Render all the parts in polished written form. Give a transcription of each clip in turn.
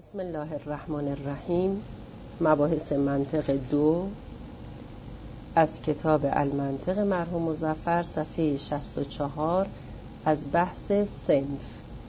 بسم الله الرحمن الرحیم. مباحث منطق 2 از کتاب المنطق مرحوم مظفر، صفحه 64 از بحث صنف.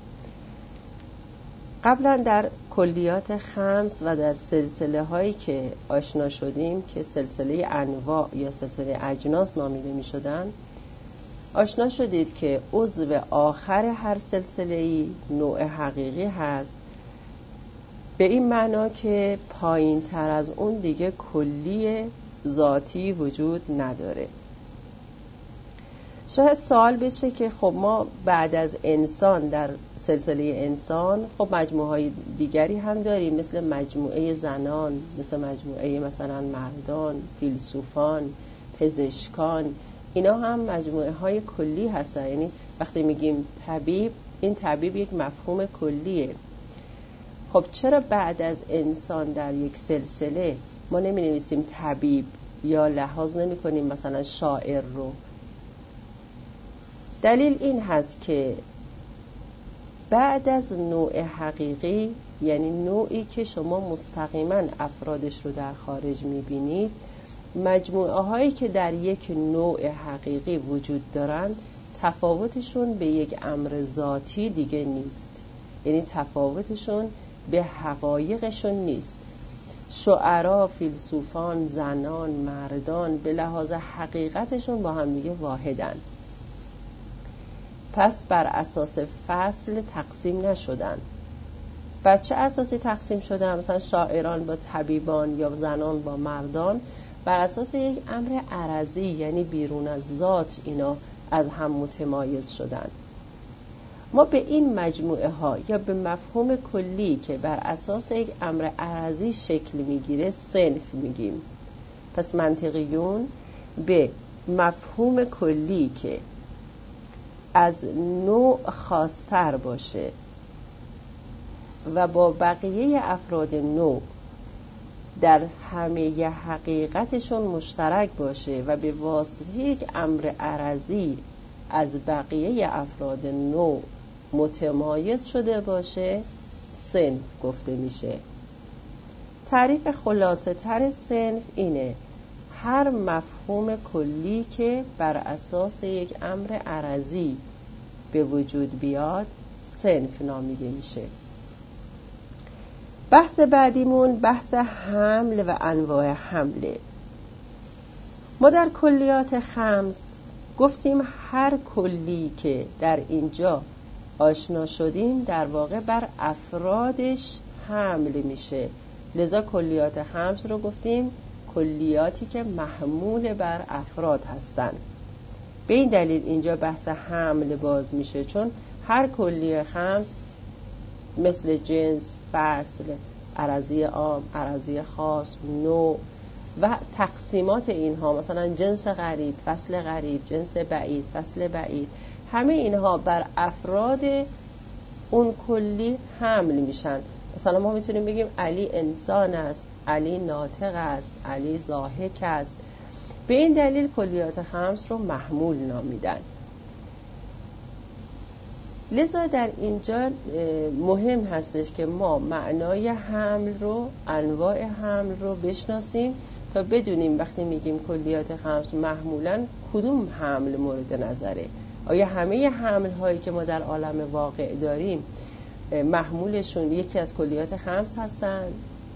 قبلا در کلیات خمس و در سلسله هایی که آشنا شدیم که سلسله انواع یا سلسله اجناس نامیده می شدن، آشنا شدید که عضو آخر هر سلسله‌ای نوع حقیقی هست، به این معنا که پایین تر از اون دیگه کلی ذاتی وجود نداره. شاید سوال بشه که خب ما بعد از انسان در سلسله انسان خب مجموعه های دیگری هم داریم، مثل مجموعه زنان، مثل مجموعه مثلا مردان، فیلسوفان، پزشکان. اینا هم مجموعه های کلی هستن. یعنی وقتی میگیم طبیب، این طبیب یک مفهوم کلیه. خب چرا بعد از انسان در یک سلسله ما نمی نویسیم طبیب یا لحاظ نمی کنیم مثلا شاعر رو؟ دلیل این هست که بعد از نوع حقیقی، یعنی نوعی که شما مستقیما افرادش رو در خارج می بینید، مجموعه هایی که در یک نوع حقیقی وجود دارند تفاوتشون به یک امر ذاتی دیگه نیست. یعنی تفاوتشون به حقایقشون نیست. شعرا، فیلسوفان، زنان، مردان به لحاظ حقیقتشون با هم دیگه واحدن. پس بر اساس فصل تقسیم نشدن. بر چه اساسی تقسیم شدن؟ مثلا شاعران با طبیبان یا زنان با مردان بر اساس یک امر عرضی، یعنی بیرون از ذات اینا از هم متمایز شدن. ما به این مجموعه ها یا به مفهوم کلی که بر اساس یک امر عرضی شکل میگیره صنف میگیم. پس منطقیون به مفهوم کلی که از نوع خاص‌تر باشه و با بقیه افراد نوع در همه حقیقتشون مشترک باشه و به واسطه یک امر عرضی از بقیه افراد نوع متمایز شده باشه، صنف گفته میشه. تعریف خلاصه تر صنف اینه: هر مفهوم کلی که بر اساس یک امر عرضی به وجود بیاد صنف نامیده میشه. بحث بعدیمون بحث حمل و انواع حمله. ما در کلیات خمس گفتیم هر کلی که در اینجا آشنا شدیم در واقع بر افرادش حمل میشه. لذا کلیات خمس رو گفتیم کلیاتی که محمول بر افراد هستند. به این دلیل اینجا بحث حمل باز میشه، چون هر کلی خمس مثل جنس، فصل، عرضی عام، عرضی خاص، نوع و تقسیمات اینها، مثلا جنس غریب، فصل غریب، جنس بعید، فصل بعید، همه اینها بر افراد اون کلی حمل میشن. مثلا ما میتونیم بگیم علی انسان است، علی ناطق است، علی ضاحک است. به این دلیل کلیات خمس رو محمول نامیدن. لذا در اینجا مهم هستش که ما معنای حمل رو، انواع حمل رو بشناسیم تا بدونیم وقتی میگیم کلیات خمس محمولن کدوم حمل مورد نظره. آیا همه حمل هایی که ما در عالم واقع داریم محمولشون یکی از کلیات خمس هستن؟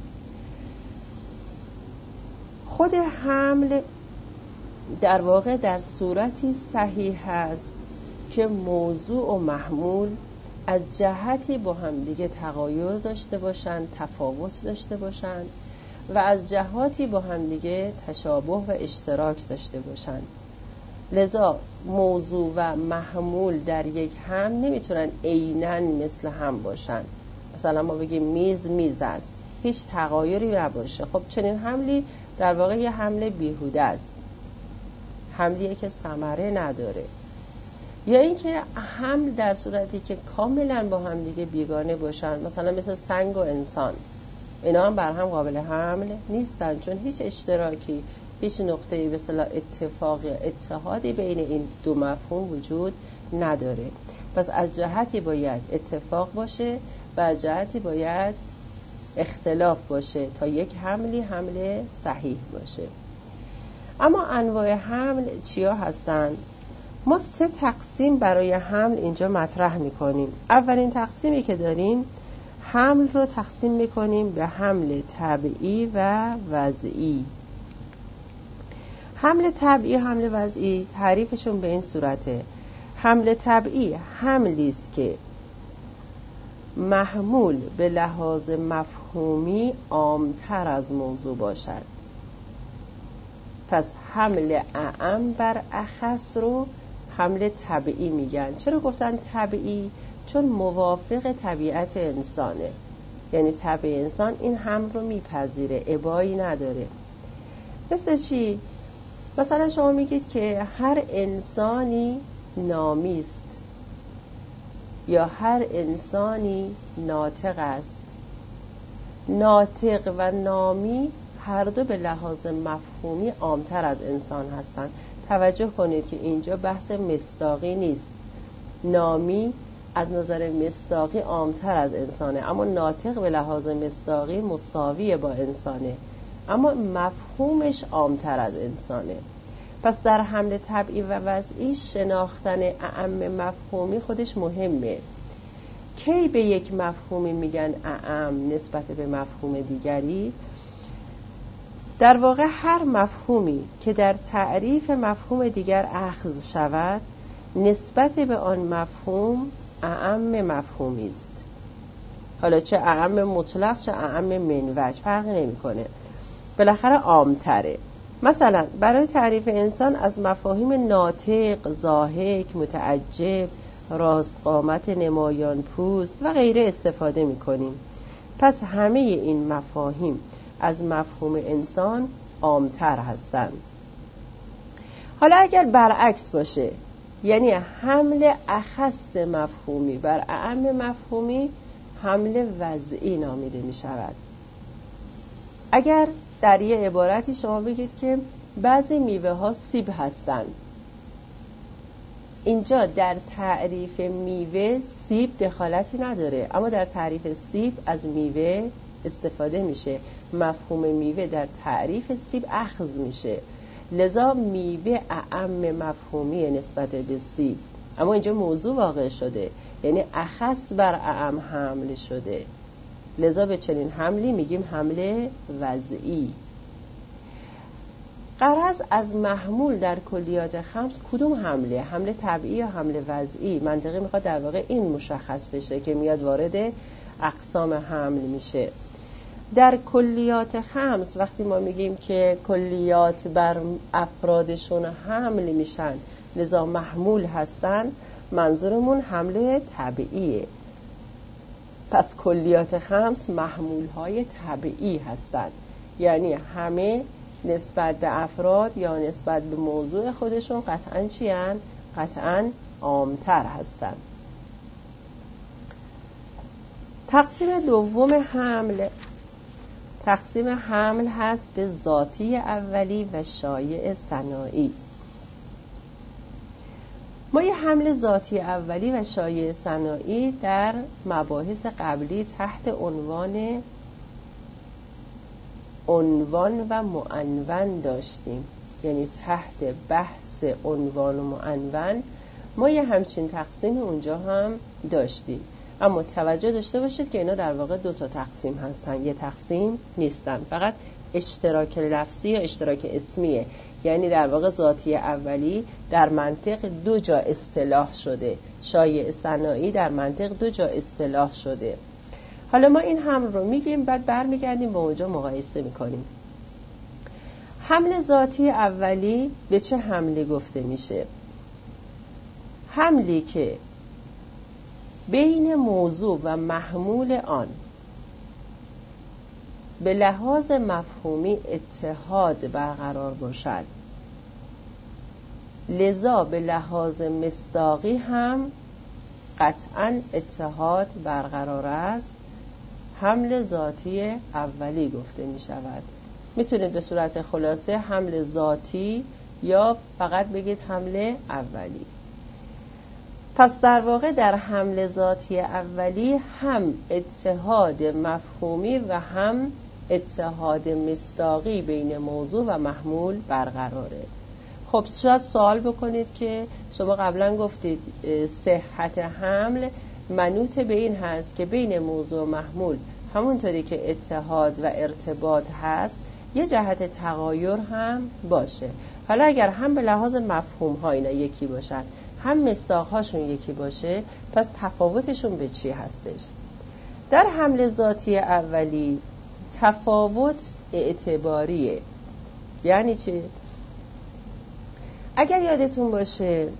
خود حمل در واقع در صورتی صحیح هست که موضوع و محمول از جهتی با هم دیگه تغایر داشته باشن، تفاوت داشته باشن و از جهاتی با هم دیگه تشابه و اشتراک داشته باشن. لذا موضوع و محمول در یک هم نمیتونن عیناً مثل هم باشن. مثلا ما بگیم میز است، هیچ تغایری نباشه. خب چنین حملی در واقع یه حمل بیهوده است، حملیه که ثمره نداره. یا اینکه حمل در صورتی که کاملا با هم دیگه بیگانه باشن، مثلا مثل سنگ و انسان، اینا هم بر هم قابل حمل نیستن، چون هیچ اشتراکی، هیچ نقطه‌ای به اصطلاح اتفاق یا اتحادی بین این دو مفهوم وجود نداره. پس از جهتی باید اتفاق باشه و از جهتی باید اختلاف باشه تا یک حمل صحیح باشه. اما انواع حمل چیا هستند؟ ما 3 تقسیم برای حمل اینجا مطرح میکنیم. اولین تقسیمی که داریم، حمل رو تقسیم میکنیم به حمل طبیعی و وضعی. حمل طبیعی، حمل وضعی، تعریفشون به این صورته: حمل طبیعی حملی است که محمول به لحاظ مفهومی عام‌تر از موضوع باشد. پس حمل اعم بر اخص رو حمل طبیعی میگن. چرا گفتن طبیعی؟ چون موافق طبیعت انسانه، یعنی طبع انسان این حمل رو میپذیره، ابایی نداره. مثل چی؟ مثلا شما میگید که هر انسانی نامی است یا هر انسانی ناطق است. ناطق و نامی هر دو به لحاظ مفهومی عامتر از انسان هستند. توجه کنید که اینجا بحث مصداقی نیست. نامی از نظر مصداقی عامتر از انسانه، اما ناطق به لحاظ مصداقی مساوی با انسانه، اما مفهومش عامتر از انسانه. پس در حمل طبیعی و وضعی شناختن اعم مفهومی خودش مهمه. کی به یک مفهومی میگن اعم نسبت به مفهوم دیگری؟ در واقع هر مفهومی که در تعریف مفهوم دیگر اخذ شود، نسبت به آن مفهوم اعم مفهومی است. حالا چه اعم مطلق چه اعم منوج فرق نمیکنه، بالاخره عامتره. مثلا برای تعریف انسان از مفاهیم ناطق، ضاحک، متعجب، راست قامت، نمایان پوست و غیره استفاده میکنیم. پس همه این مفاهیم از مفهوم انسان عامتر هستند. حالا اگر برعکس باشه، یعنی حمل اخص مفهومی بر اعم مفهومی، حمل وضعی نامیده می شود. اگر در یه عبارتی شما بگید که بعضی میوه ها سیب هستند، اینجا در تعریف میوه سیب دخالتی نداره، اما در تعریف سیب از میوه استفاده میشه. مفهوم میوه در تعریف سیب اخذ میشه، لذا میوه اعم مفهومی نسبت به سیب، اما اینجا موضوع واقع شده، یعنی اخص بر اعم حمل شده، لذا به چنین حملی میگیم حمل وضعی. غرض از محمول در کلیات خمس کدوم حمله؟ حمل طبیعی یا حمل وضعی؟ منطقی میخواد در واقع این مشخص بشه که میاد وارد اقسام حمل میشه. در کلیات خمس وقتی ما میگیم که کلیات بر افرادشون حمل میشن لذا محمول هستن، منظورمون حمل طبیعیه. پس کلیات خمس محمول های طبیعی هستن، یعنی همه نسبت به افراد یا نسبت به موضوع خودشون قطعاً چی هن؟ قطعاً عامتر هستن. تقسیم دوم حمل، تقسیم حمل هست به ذاتی اولی و شایع ثنایی. ما یه حمل ذاتی اولی و شایع ثنایی در مباحث قبلی تحت عنوان و معنون داشتیم، یعنی تحت بحث عنوان و معنون ما یه همچین تقسیم اونجا هم داشتیم. اما توجه داشته باشید که اینا در واقع 2 تا تقسیم هستن، یه تقسیم نیستن، فقط اشتراک لفظی یا اشتراک اسمیه. یعنی در واقع ذاتی اولی در منطق 2 جا اصطلاح شده، شایع ثنایی در منطق 2 جا اصطلاح شده. حالا ما این حمل رو میگیم، بعد برمیگردیم با اونجا مقایسه میکنیم. حمل ذاتی اولی به چه حملی گفته میشه؟ حملی که بین موضوع و محمول آن به لحاظ مفهومی اتحاد برقرار باشد، لذا به لحاظ مصداقی هم قطعاً اتحاد برقرار است، حمل ذاتی اولی گفته می شود. میتونید به صورت خلاصه حمل ذاتی یا فقط بگید حمل اولی. پس در واقع در حمل ذاتی اولی هم اتحاد مفهومی و هم اتحاد مصداقی بین موضوع و محمول برقراره. خب شاید سوال بکنید که شما قبلا گفتید صحت حمل منوط به این هست که بین موضوع و محمول همونطوری که اتحاد و ارتباط هست یه جهت تغایر هم باشه. حالا اگر هم به لحاظ مفهوم ها اینا یکی باشن هم مصداق هاشون یکی باشه، پس تفاوتشون به چی هستش؟ در حمل ذاتی اولی تفاوت اعتباریه. یعنی چی؟ اگر یادتون باشه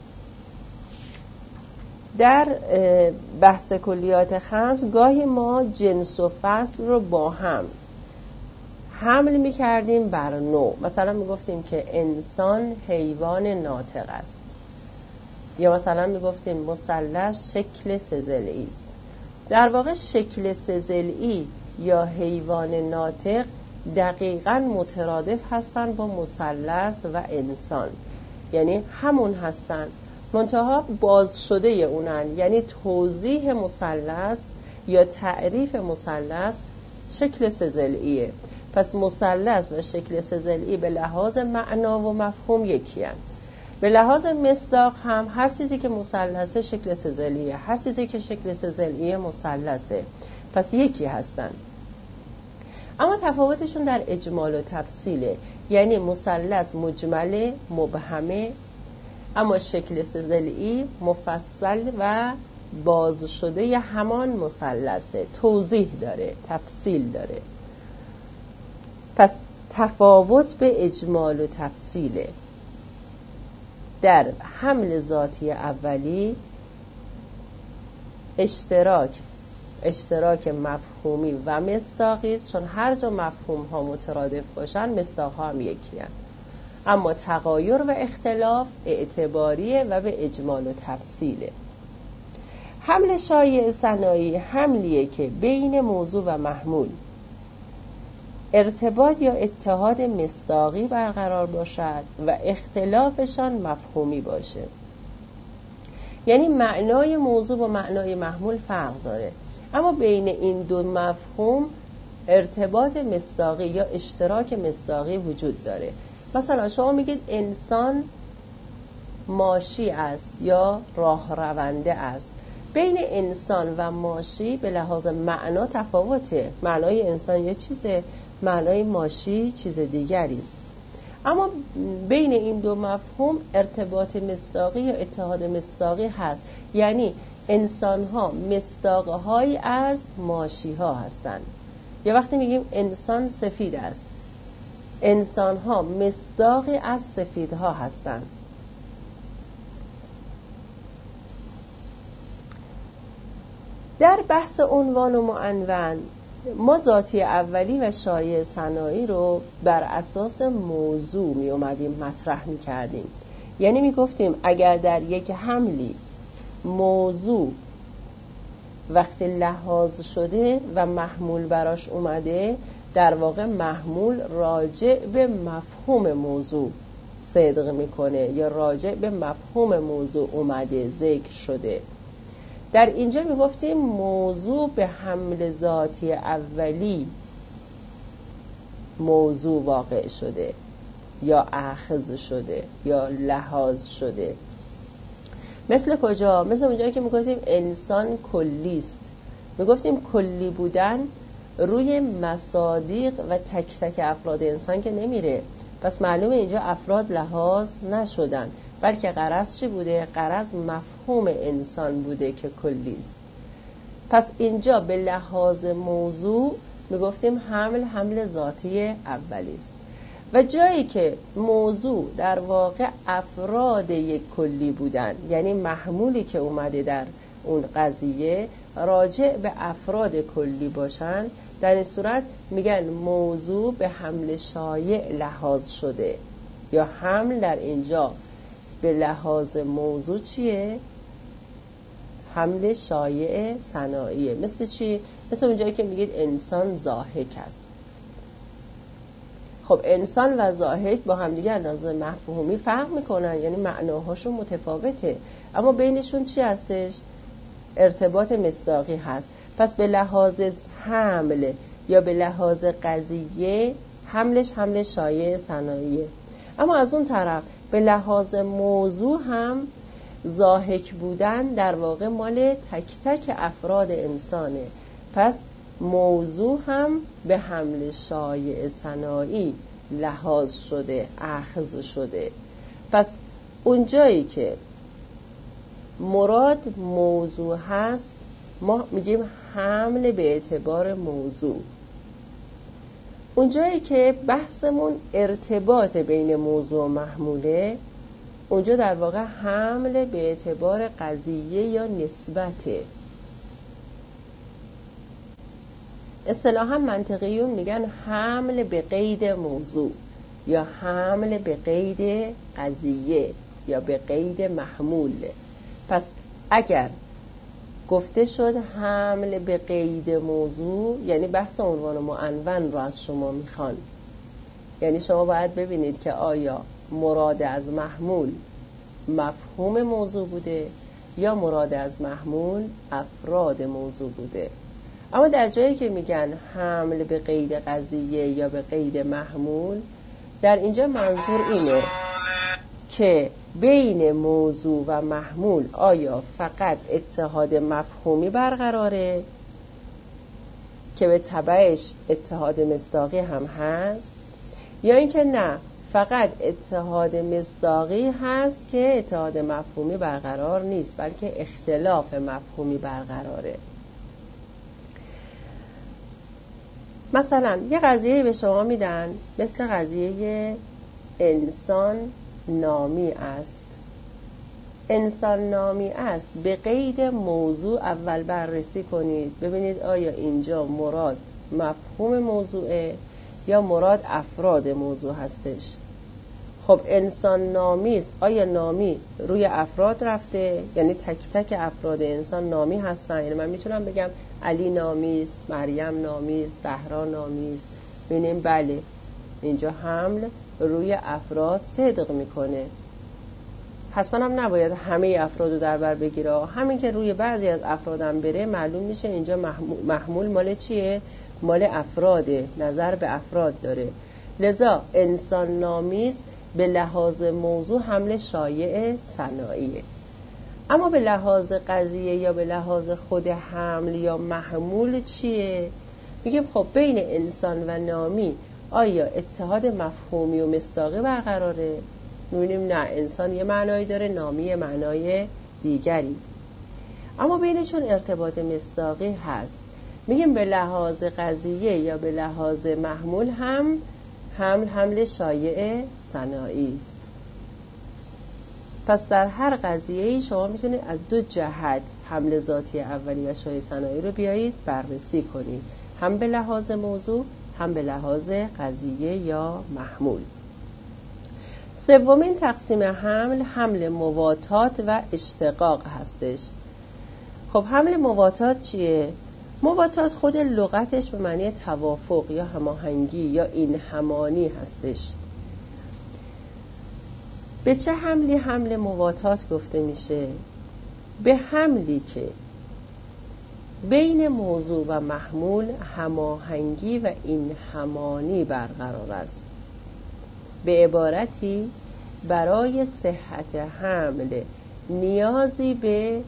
در بحث کلیات خمس گاهی ما جنس و فصل رو با هم حمل می کردیم بر نوع. مثلا می گفتیم که انسان حیوان ناطق است، یا مثلا می گفتیم مثلث شکل سه‌ضلعی است. در واقع شکل سه‌ضلعی یا حیوان ناطق دقیقاً مترادف هستند با مثلث و انسان، یعنی همون هستن، منتها باز شده اونن. یعنی توضیح مثلث یا تعریف مثلث شکل سه‌ضلعیه. پس مثلث و شکل سه‌ضلعی به لحاظ معنا و مفهوم یکی هستند. به لحاظ مصداق هم هر چیزی که مثلثه شکل سه‌ضلعیه، هر چیزی که شکل سه‌ضلعیه مثلثه، پس یکی هستن. اما تفاوتشون در اجمال و تفصیله. یعنی مثلث مجمله، مبهمه، اما شکل سه‌ضلعی مفصل و باز شده ی همان مثلثه، توضیح داره، تفصیل داره. پس تفاوت به اجمال و تفصیله. در حمل ذاتی اولی اشتراک مفهومی و مصداقی است، چون هر جا مفهوم ها مترادف باشن مصداق ها هم یکی هست. اما تغایر و اختلاف اعتباریه و به اجمال و تفصیله. حمل شایع ثنایی حملیه که بین موضوع و محمول ارتباط یا اتحاد مصداقی برقرار باشد و اختلافشان مفهومی باشه. یعنی معنای موضوع با معنای محمول فرق داره، اما بین این دو مفهوم ارتباط مصداقی یا اشتراک مصداقی وجود داره. مثلا شما میگید انسان ماشی است یا راه رونده است. بین انسان و ماشی به لحاظ معنا تفاوته. معنای انسان یه چیزه، معنای ماشی چیز دیگری است. اما بین این دو مفهوم ارتباط مصداقی یا اتحاد مصداقی هست. یعنی انسان ها مصداق های از ماشی ها هستند. یا وقتی میگیم انسان سفید است، انسان ها مصداقی از سفید ها هستند. در بحث عنوان و معنون ما ذاتی اولی و شایع ثنایی رو بر اساس موضوع می اومدیم مطرح می کردیم. یعنی می گفتیم اگر در یک حملی موضوع وقتی لحاظ شده و محمول براش اومده، در واقع محمول راجع به مفهوم موضوع صدق میکنه یا راجع به مفهوم موضوع اومده، ذکر شده. در اینجا میگفتیم موضوع به حمل ذاتی اولی موضوع واقع شده یا اخذ شده یا لحاظ شده. مثل کجا؟ مثل اونجایی که میگفتیم انسان کلی است. میگفتیم کلی بودن روی مصادیق و تک تک افراد انسان که نمیره، پس معلومه اینجا افراد لحاظ نشدن، بلکه غرض چی بوده؟ غرض مفهوم انسان بوده که کلی است. پس اینجا به لحاظ موضوع میگفتیم حمل ذاتی اولی است. و جایی که موضوع در واقع افراد یک کلی بودن، یعنی محمولی که اومده در اون قضیه راجع به افراد کلی باشن، در این صورت میگن موضوع به حمل شایع لحاظ شده، یا حمل در اینجا به لحاظ موضوع چیه؟ حمل شایع ثناییه. مثل چی؟ مثل اونجایی که میگید انسان ضاحک است. خب انسان و ضاحک با همدیگه اندازه مفهومی فرق میکنن، یعنی معناهاشون متفاوته، اما بینشون چی هستش؟ ارتباط مصداقی هست. پس به لحاظ حمل یا به لحاظ قضیه حملش حمل شایع صنایعیه، اما از اون طرف به لحاظ موضوع هم ضاحک بودن در واقع مال تک تک افراد انسانه. پس موضوع هم به حمل شایع صنایعی لحاظ شده، اخذ شده. پس اونجایی که مراد موضوع هست ما میگیم حمل به اعتبار موضوع. اونجایی که بحثمون ارتباط بین موضوع و محموله، اونجا در واقع حمل به اعتبار قضیه یا نسبته. اصطلاحاً منطقیون میگن حمل به قید موضوع یا حمل به قید قضیه یا به قید محمول. پس اگر گفته شد حمل به قید موضوع، یعنی بحث عنوان و معنون رو از شما میخوان، یعنی شما باید ببینید که آیا مراد از محمول مفهوم موضوع بوده یا مراد از محمول افراد موضوع بوده. اما در جایی که میگن حمل به قید قضیه یا به قید محمول، در اینجا منظور اینه که بین موضوع و محمول آیا فقط اتحاد مفهومی برقراره که به تبعش اتحاد مصداقی هم هست، یا اینکه نه فقط اتحاد مصداقی هست که اتحاد مفهومی برقرار نیست بلکه اختلاف مفهومی برقراره. مثلا یه قضیه به شما میدن مثل قضیه انسان نامی است. انسان نامی است، به قید موضوع اول بررسی کنید ببینید آیا اینجا مراد مفهوم موضوعه یا مراد افراد موضوع هستش. خب انسان نامی است، آیا نامی روی افراد رفته؟ یعنی تک تک افراد انسان نامی هستن، یعنی من میتونم بگم علی نامی است، مریم نامی است، زهرا نامی است. ببینیم بله اینجا حمل روی افراد صدق میکنه. حتما هم نباید همه افراد رو در بر بگیره، همین که روی بعضی از افرادم بره معلوم میشه اینجا محمول مال چیه؟ مال افراده، نظر به افراد داره. لذا انسان نامیز به لحاظ موضوع حمل شایع صنایعیه. اما به لحاظ قضیه یا به لحاظ خود حمل یا محمول چیه؟ میگیم خب بین انسان و نامی آیا اتحاد مفهومی و مصداقی برقراره؟ می‌بینیم نه، انسان یه معنایی داره، نامی یه معنای دیگری، اما بینشون ارتباط مصداقی هست. میگیم به لحاظ قضیه یا به لحاظ محمول هم حمل شایع صنایعی است. پس در هر قضیه‌ای شما میتونید از دو جهت حمل ذاتی اولی و شایع صنایعی رو بیایید بررسی کنید، هم به لحاظ موضوع هم به لحاظ قضیه یا محمول. سومین تقسیم حمل مواتات و اشتقاق هستش. خب حمل مواتات چیه؟ مواتات خود لغتش به معنی توافق یا هماهنگی یا این همانی هستش. به چه حملی حمل مواتات گفته میشه؟ به حملی که بین موضوع و محمول هماهنگی و این همانی برقرار است. به عبارتی برای صحت حمل نیازی به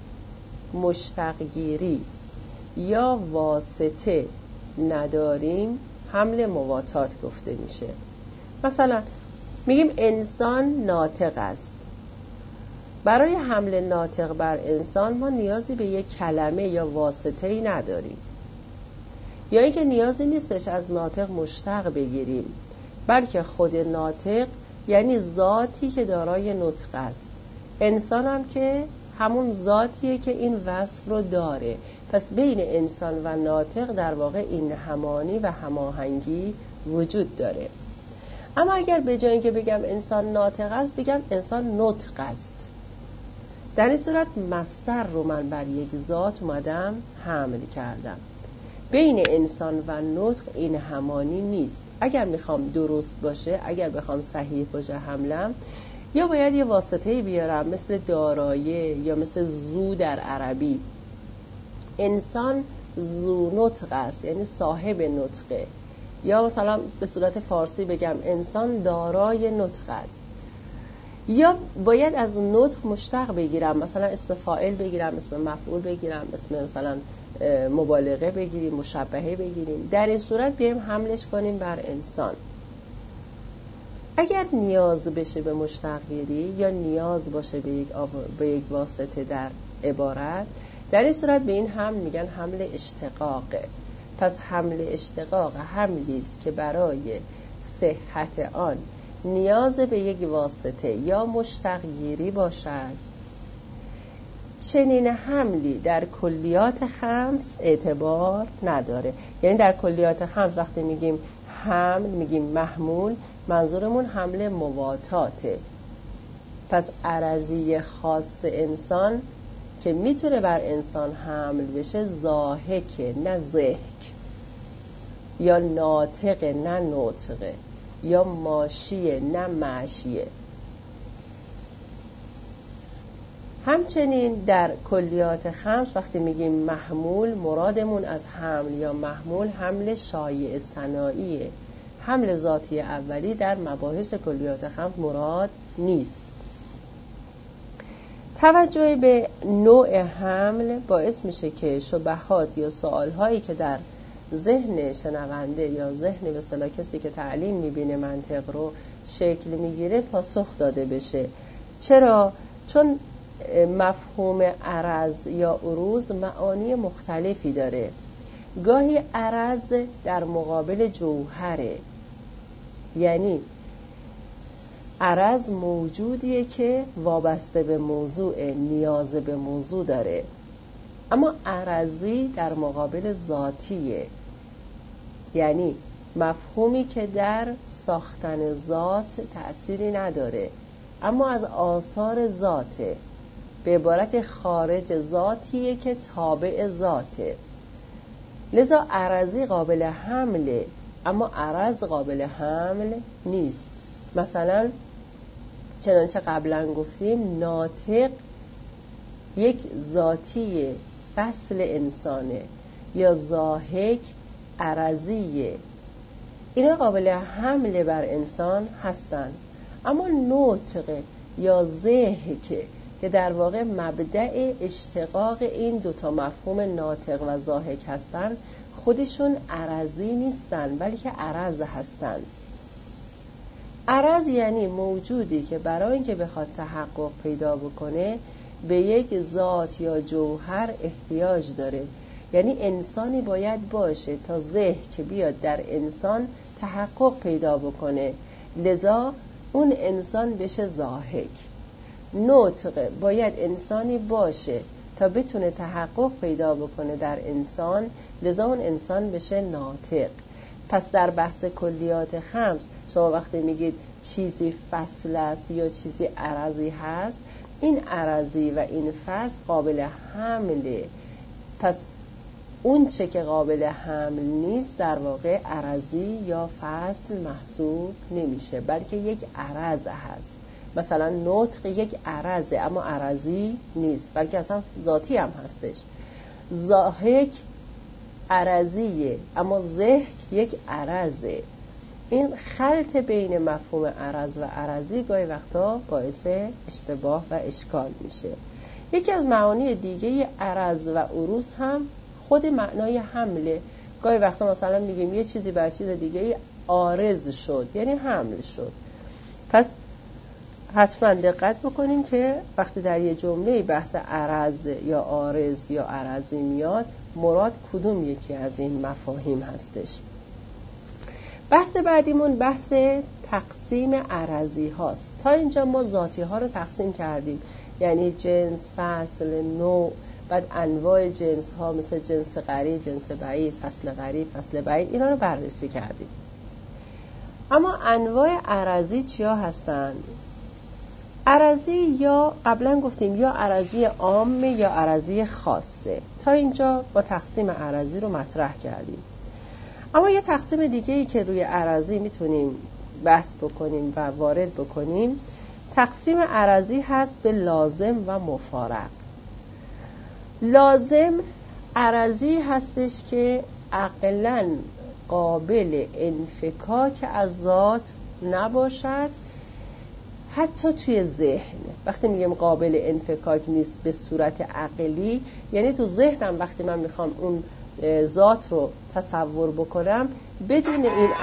مشتقگیری یا واسطه نداریم، حمل مواتات گفته میشه. مثلا میگیم انسان ناطق است. برای حمل ناطق بر انسان ما نیازی به یک کلمه یا واسطه‌ای نداریم، یا اینکه نیازی نیستش از ناطق مشتق بگیریم، بلکه خود ناطق یعنی ذاتی که دارای نطق است. انسان هم که همون ذاتیه که این وصف رو داره. پس بین انسان و ناطق در واقع این همانی و هماهنگی وجود داره. اما اگر به جای اینکه بگم انسان ناطق است بگم انسان نطق است، در این صورت مصدر رو من بر یک ذات اومدم حمل کردم. بین انسان و نطق این همانی نیست. اگر میخوام درست باشه، اگر بخوام صحیح باشه حملم، یا باید یه واسطه‌ای بیارم مثل دارایه یا مثل زو در عربی. انسان زو نطق است، یعنی صاحب نطقه. یا مثلا به صورت فارسی بگم انسان دارای نطق است. یا باید از نطق مشتق بگیرم، مثلا اسم فاعل بگیرم، اسم مفعول بگیرم، اسم مثلا مبالغه بگیریم، مشبهه بگیریم. در این صورت بیایم حملش کنیم بر انسان. اگر نیاز بشه به مشتقگیری یا نیاز باشه به یک واسطه در عبارت، در این صورت به این حمل میگن حمل اشتقاقه. پس حمل اشتقاق حملی است که برای صحت آن نیاز به یک واسطه یا مشتقگیری باشد. چنین حملی در کلیات خمس اعتبار نداره. یعنی در کلیات خمس وقتی میگیم حمل، میگیم محمول، منظورمون حمل مواتاته. پس عرضی خاص انسان که میتونه بر انسان حمل بشه ضاحکه نه ضحک، یا ناطقه نه نطقه، یا ماشیه نه معشیه. همچنین در کلیات خمس وقتی میگیم محمول، مرادمون از حمل یا محمول حمل شایع ثنائیه. حمل ذاتی اولی در مباحث کلیات خمس مراد نیست. توجه به نوع حمل باعث میشه که شبهات یا سوالهایی که در ذهن شنونده یا ذهن به اصطلاح کسی که تعلیم میبینه منطق رو شکل میگیره پاسخ داده بشه. چرا؟ چون مفهوم عرض یا عروض معانی مختلفی داره. گاهی عرض در مقابل جوهره، یعنی عرض موجودیه که وابسته به موضوع، نیاز به موضوع داره. اما عرضی در مقابل ذاتیه، یعنی مفهومی که در ساختن ذات تأثیری نداره اما از آثار ذاته. به عبارت خارج ذاتیه که تابع ذاته. لذا عرضی قابل حمله اما عرض قابل حمل نیست. مثلا چنانچه قبلا گفتیم ناطق یک ذاتی فصل انسانه یا ضاحک عرضیه. اینا قابل حمل بر انسان هستند. اما نطق یا ضحک که در واقع مبدأ اشتقاق این دوتا مفهوم ناطق و ضاحک هستند، خودشون عرضی نیستن بلکه عرض هستند. عرض یعنی موجودی که برای اینکه بخواد تحقق پیدا بکنه به یک ذات یا جوهر احتیاج داره. یعنی انسانی باید باشه تا ضحک بیاد در انسان تحقق پیدا بکنه، لذا اون انسان بشه ضاحک. نطق باید انسانی باشه تا بتونه تحقق پیدا بکنه در انسان، لذا اون انسان بشه ناطق. پس در بحث کلیات خمس شما وقتی میگید چیزی فصل است یا چیزی عرضی هست، این عرضی و این فصل قابل حمله. پس اون چه که قابل حمل نیست در واقع عرضی یا فصل محسوب نمیشه بلکه یک عرض هست. مثلا نطق یک عرضه اما عرضی نیست بلکه اصلا ذاتی هم هستش. ضاحک عرضیه اما ضحک یک عرضه. این خلط بین مفهوم عرض و عرضی گاهی وقتا باعث اشتباه و اشکال میشه. یکی از معانی دیگه عرض و عروض هم خود معنای حمله. گاهی وقتا مثلا میگیم یه چیزی بر چیز دیگه عارض شد، یعنی حمل شد. پس حتما دقت بکنیم که وقتی در یه جمله بحث عرض یا عارض یا عرضی میاد مراد کدوم یکی از این مفاهیم هستش. بحث بعدیمون بحث تقسیم عرضی هاست. تا اینجا ما ذاتی ها رو تقسیم کردیم، یعنی جنس، فصل، نوع، بعد انواع جنس ها مثل جنس قریب، جنس بعید، فصل قریب، فصل بعید، اینا رو بررسی کردیم. اما انواع عرضی چیا هستند؟ عرضی یا قبلا گفتیم یا عرضی عام یا عرضی خاصه. تا اینجا با تقسیم عرضی رو مطرح کردیم. اما یه تقسیم دیگه‌ای که روی عرضی میتونیم بحث بکنیم و وارد بکنیم، تقسیم عرضی هست به لازم و مفارق. لازم عرضی هستش که عقلاً قابل انفکاک از ذات نباشد، حتی توی ذهن. وقتی میگم قابل انفکاک نیست به صورت عقلی، یعنی تو ذهنم وقتی من میخوام اون ذات رو تصور بکنم، بدون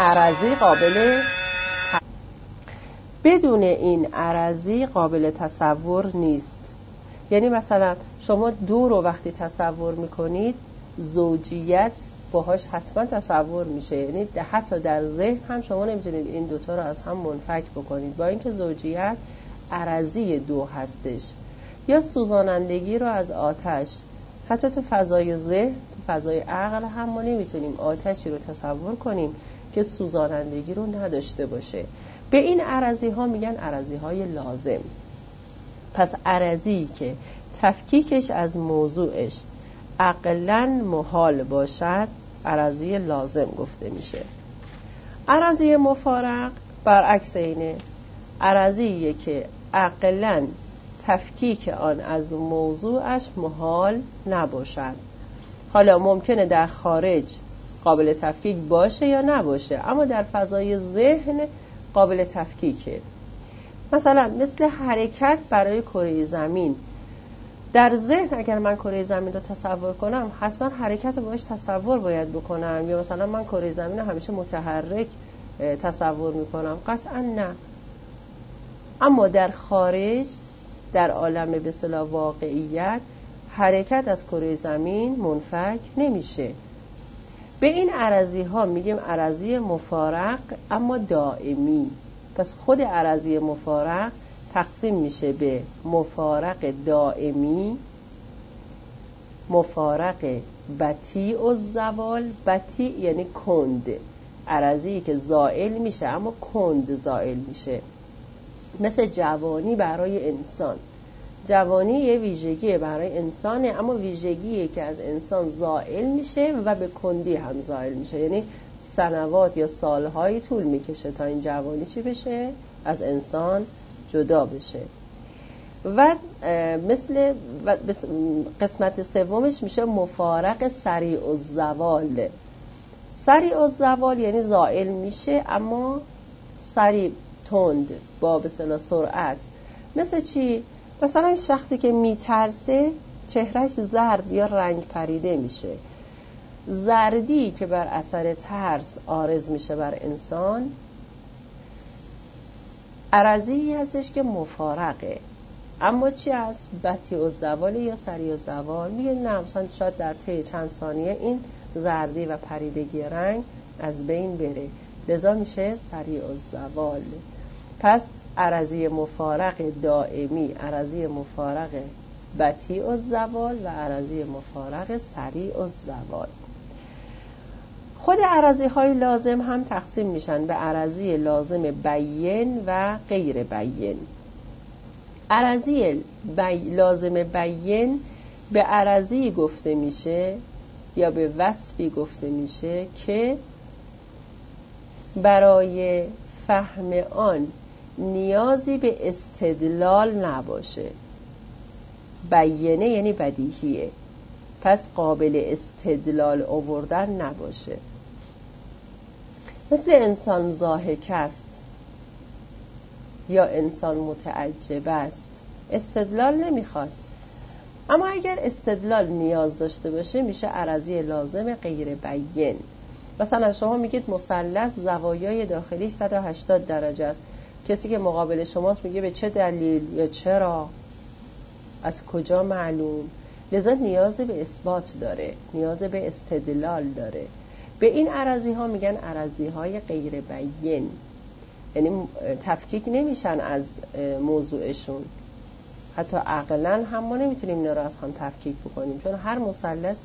این عرضی قابل تصور نیست. یعنی مثلا شما دو رو وقتی تصور میکنید، زوجیت باهاش حتما تصور میشه. یعنی حتی در ذهن هم شما نمیتونید این دوتا رو از هم منفک بکنید، با اینکه زوجیت عرضی دو هستش. یا سوزانندگی رو از آتش، حتی تو فضای ذهن، تو فضای عقل هم ما نمیتونیم آتشی رو تصور کنیم که سوزانندگی رو نداشته باشه. به این عرضی ها میگن عرضی های لازم. پس عرضی که تفکیکش از موضوعش عقلاً محال باشد، عرضی لازم گفته میشه. عرضی مفارق برعکس اینه، عرضیه که عقلاً تفکیک آن از موضوعش محال نباشد. حالا ممکنه در خارج قابل تفکیک باشه یا نباشه، اما در فضای ذهن قابل تفکیکه. مثلا مثل حرکت برای کره زمین. در ذهن اگر من کره زمین رو تصور کنم، حتما حرکت رو باش تصور باید بکنم. یا مثلا من کره زمین رو همیشه متحرک تصور میکنم؟ قطعا نه. اما در خارج، در عالم به اصطلاح واقعیت، حرکت از کره زمین منفک نمیشه. به این عرضی ها میگیم عرضی مفارق اما دائمی. پس خود عرضی مفارق تقسیم میشه به مفارق دائمی، مفارق بطیء الزوال. بطیء یعنی کند، عرضی که زائل میشه اما کند زائل میشه. مثل جوانی برای انسان. جوانی یه ویژگی برای انسانه، اما ویژگیه که از انسان زائل میشه و به کندی هم زائل میشه. یعنی سنوات یا سالهایی طول میکشه تا این جوانی چی بشه؟ از انسان جدا بشه. و مثل قسمت سومش میشه مفارق سریع الزوال. سریع الزوال یعنی زائل میشه اما سریع، تند، با به اصطلاح سرعت. مثل چی؟ مثلا شخصی که میترسه چهرهش زرد یا رنگ پریده میشه. زردی که بر اثر ترس عارض میشه بر انسان، عرضی هستش که مفارقه. اما چی از بطیء الزوال یا سریع الزوال؟ میگه نه، مثلا شاید در طی چند ثانیه این زردی و پریدگی رنگ از بین بره، لذا میشه سریع الزوال. پس عرضی مفارق دائمی، عرضی مفارق بطیء الزوال و عرضی مفارق سریع الزوال. خود عرضی های لازم هم تقسیم میشن به عرضی لازم بیین و غیر بیین. عرضی لازم بیین به عرضی گفته میشه یا به وصفی گفته میشه که برای فهم آن نیازی به استدلال نباشه. بیینه یعنی بدیهیه، پس قابل استدلال آوردن نباشه. مثل انسان ضاحک است یا انسان متعجب است، استدلال نمیخواد. اما اگر استدلال نیاز داشته باشه میشه عرضی لازم غیر بیین. مثلا شما میگید مثلث زوایای داخلیش 180 درجه است. کسی که مقابل شماست میگه به چه دلیل یا چرا، از کجا معلوم؟ لذا نیاز به اثبات داره، نیاز به استدلال داره. به این عرضی ها میگن عرضی های غیر بیین، یعنی تفکیک نمیشن از موضوعشون. حتی عقلاً هم ما نمیتونیم اینا رو از هم تفکیک بکنیم، چون هر مثلثی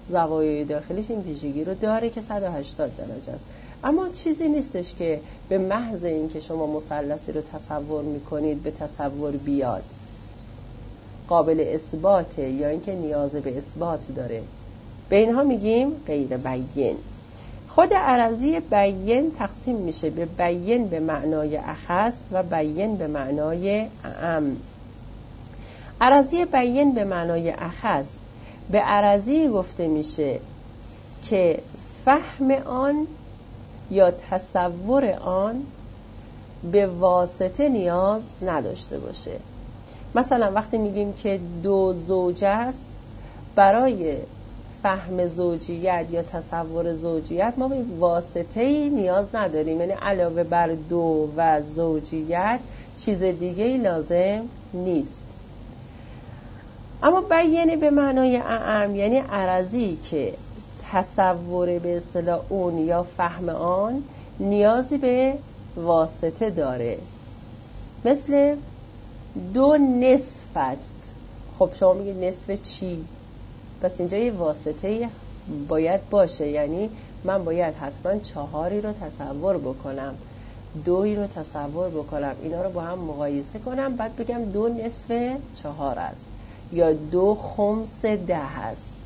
زوایای داخلیش این ویژگی رو داره که 180 درجه است. اما چیزی نیستش که به محض این که شما مثلثی رو تصور میکنید به تصور بیاد. قابل اثباته یا اینکه نیاز به اثبات داره. به اینها میگیم غیر بیین. خود عرضی بیین تقسیم میشه به بیین به معنای اخص و بیین به معنای اعم. عرضی بیین به معنای اخص به عرضی گفته میشه که فهم آن یا تصور آن به واسطه نیاز نداشته باشه. مثلا وقتی میگیم که دو زوج است، برای فهم زوجیت یا تصور زوجیت ما به واسطه‌ای نیاز نداریم، یعنی علاوه بر دو و زوجیت چیز دیگه‌ای لازم نیست. اما بیان به معنای اعم یعنی عرضی که تصور به اصطلاح اون یا فهم آن نیازی به واسطه داره. مثل دو نصف است. خب شما میگید نصف چی؟ پس اینجا یه واسطه باید باشه، یعنی من باید حتما 4 رو تصور بکنم، 2 رو تصور بکنم، اینا رو با هم مقایسه کنم، بعد بگم 2 نصف 4 است یا 2 خمس 10 است.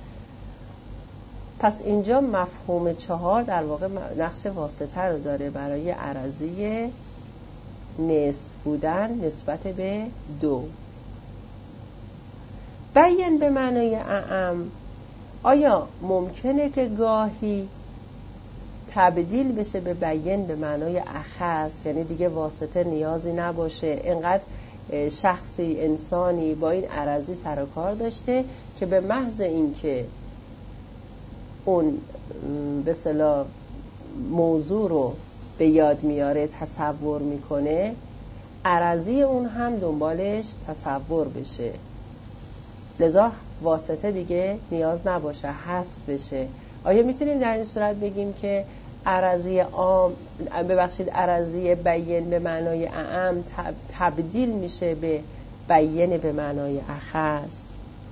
پس اینجا مفهوم 4 در واقع نقش واسطه رو داره برای عرضی نصف بودن نسبت به 2. بیان به معنای اعم آیا ممکنه که گاهی تبدیل بشه به بیان به معنای اخص، یعنی دیگه واسطه نیازی نباشه، اینقدر شخصی انسانی با این عرضی سر و کار داشته که به محض این که اون به اصطلاح موضوع رو به یاد میاره تصور میکنه، عرضی اون هم دنبالش تصور بشه، لذا واسطه دیگه نیاز نباشه، حذف بشه. آیا میتونیم در این صورت بگیم که عرضی بیان به معنای اعم تبدیل میشه به بیان به معنای اخص؟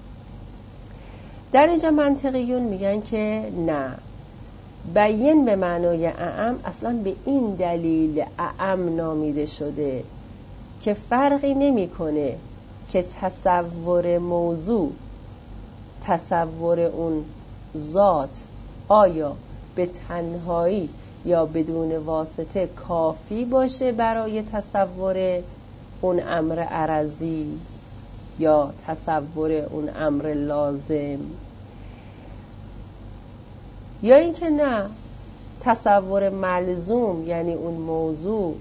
در اینجا منطقیون میگن که نه، بیان به معنای اعم اصلا به این دلیل اعم نامیده شده که فرقی نمیکنه که تصور موضوع، تصور اون ذات آیا به تنهایی یا بدون واسطه کافی باشه برای تصور اون امر عرضی یا تصور اون امر لازم، یا اینکه نه، تصور ملزوم یعنی اون موضوع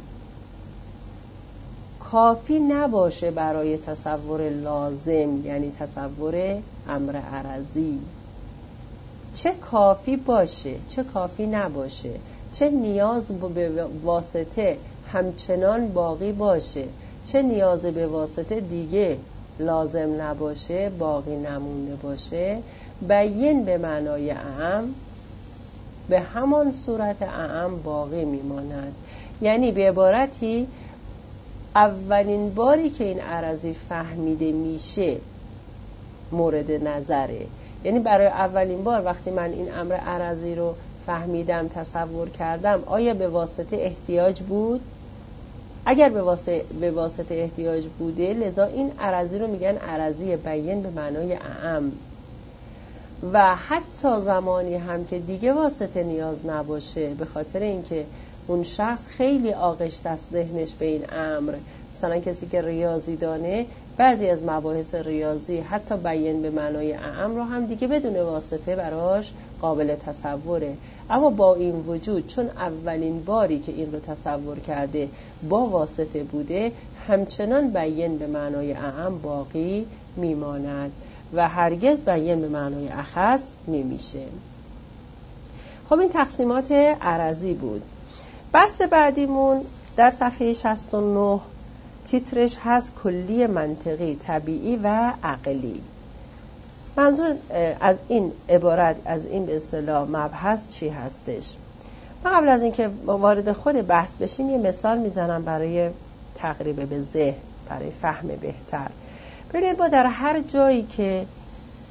کافی نباشه برای تصور لازم یعنی تصور امر عرضی. چه کافی باشه چه کافی نباشه، چه نیاز به واسطه همچنان باقی باشه، چه نیاز به واسطه دیگه لازم نباشه، باقی نمونده باشه، بیان به معنای اعم به همان صورت اعم باقی میماند. یعنی به عبارتی اولین باری که این عرضی فهمیده میشه مورد نظره، یعنی برای اولین بار وقتی من این امر عرضی رو فهمیدم، تصور کردم، آیا به واسطه احتیاج بود؟ اگر به واسطه احتیاج بوده، لذا این عرضی رو میگن عرضی بیان به معنای اعم. و حتی زمانی هم که دیگه واسطه نیاز نباشه، به خاطر اینکه اون شخص خیلی آغشته است ذهنش به این امر، مثلا کسی که ریاضی دانه، بعضی از مباحث ریاضی حتی بیان به معنای اعم رو هم دیگه بدون واسطه براش قابل تصوره. اما با این وجود چون اولین باری که این رو تصور کرده با واسطه بوده، همچنان بیان به معنای اعم باقی میماند و هرگز بیان به معنای اخص نمیشه. خب این تقسیمات عرضی بود. بحث بعدیمون در صفحه 69 تیترش هست کلی منطقی، طبیعی و عقلی. منظور از این عبارت، از این به اصطلاح مبحث چی هستش؟ ما قبل از اینکه وارد خود بحث بشیم یه مثال میزنم برای تقریب به ذهن، برای فهم بهتر. ببینید ما در هر جایی که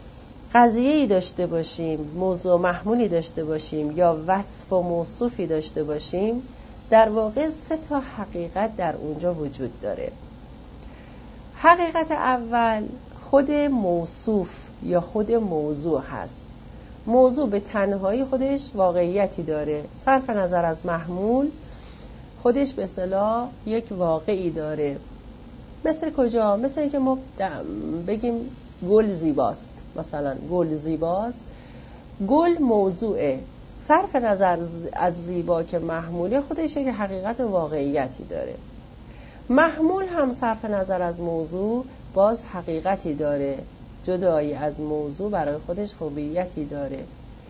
قضیه‌ای داشته باشیم، موضوع محمولی داشته باشیم یا وصف و موصوفی داشته باشیم، در واقع 3 تا حقیقت در اونجا وجود داره. حقیقت اول خود موصوف یا خود موضوع هست. موضوع به تنهایی خودش واقعیتی داره، صرف نظر از محمول خودش به اصطلاح یک واقعی داره. مثل کجا؟ مثل اینکه ما بگیم گل زیباست، مثلا گل زیباست، گل موضوعه، صرف نظر از زیبا که محموله خودش یک حقیقت واقعیتی داره. محمول هم صرف نظر از موضوع باز حقیقتی داره، جدایی از موضوع برای خودش هویتی داره.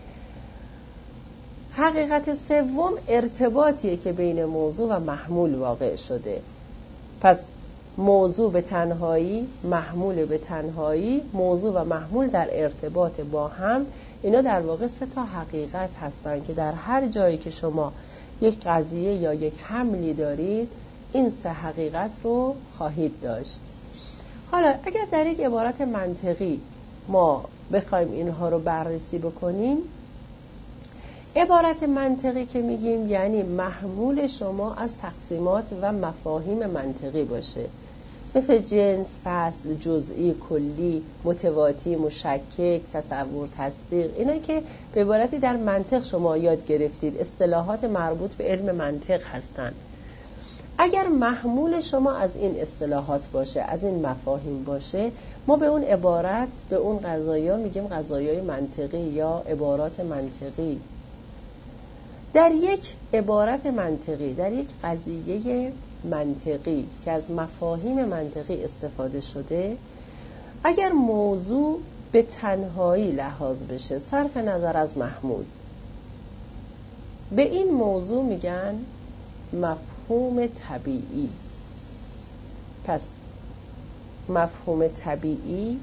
حقیقت سوم ارتباطیه که بین موضوع و محمول واقع شده. پس موضوع به تنهایی، محمول به تنهایی، موضوع و محمول در ارتباط با هم، اینا در واقع 3 تا حقیقت هستن که در هر جایی که شما یک قضیه یا یک حملی دارید این 3 حقیقت رو خواهید داشت. حالا اگر در یک عبارت منطقی ما بخوایم اینها رو بررسی بکنیم، عبارت منطقی که میگیم یعنی محمول شما از تقسیمات و مفاهیم منطقی باشه، مثل جنس، فصل، جزئی، کلی، متواتی، مشکک، تصور، تصدیق، اینا که به عبارتی در منطق شما یاد گرفتید، اصطلاحات مربوط به علم منطق هستند. اگر محمول شما از این اصطلاحات باشه، از این مفاهیم باشه، ما به اون عبارت، به اون قضایا میگیم قضایای منطقی یا عبارات منطقی. در یک عبارت منطقی، در یک قضیه منطقی که از مفاهیم منطقی استفاده شده، اگر موضوع به تنهایی لحاظ بشه صرف نظر از محمول، به این موضوع میگن مفهوم طبیعی. پس مفهوم طبیعی،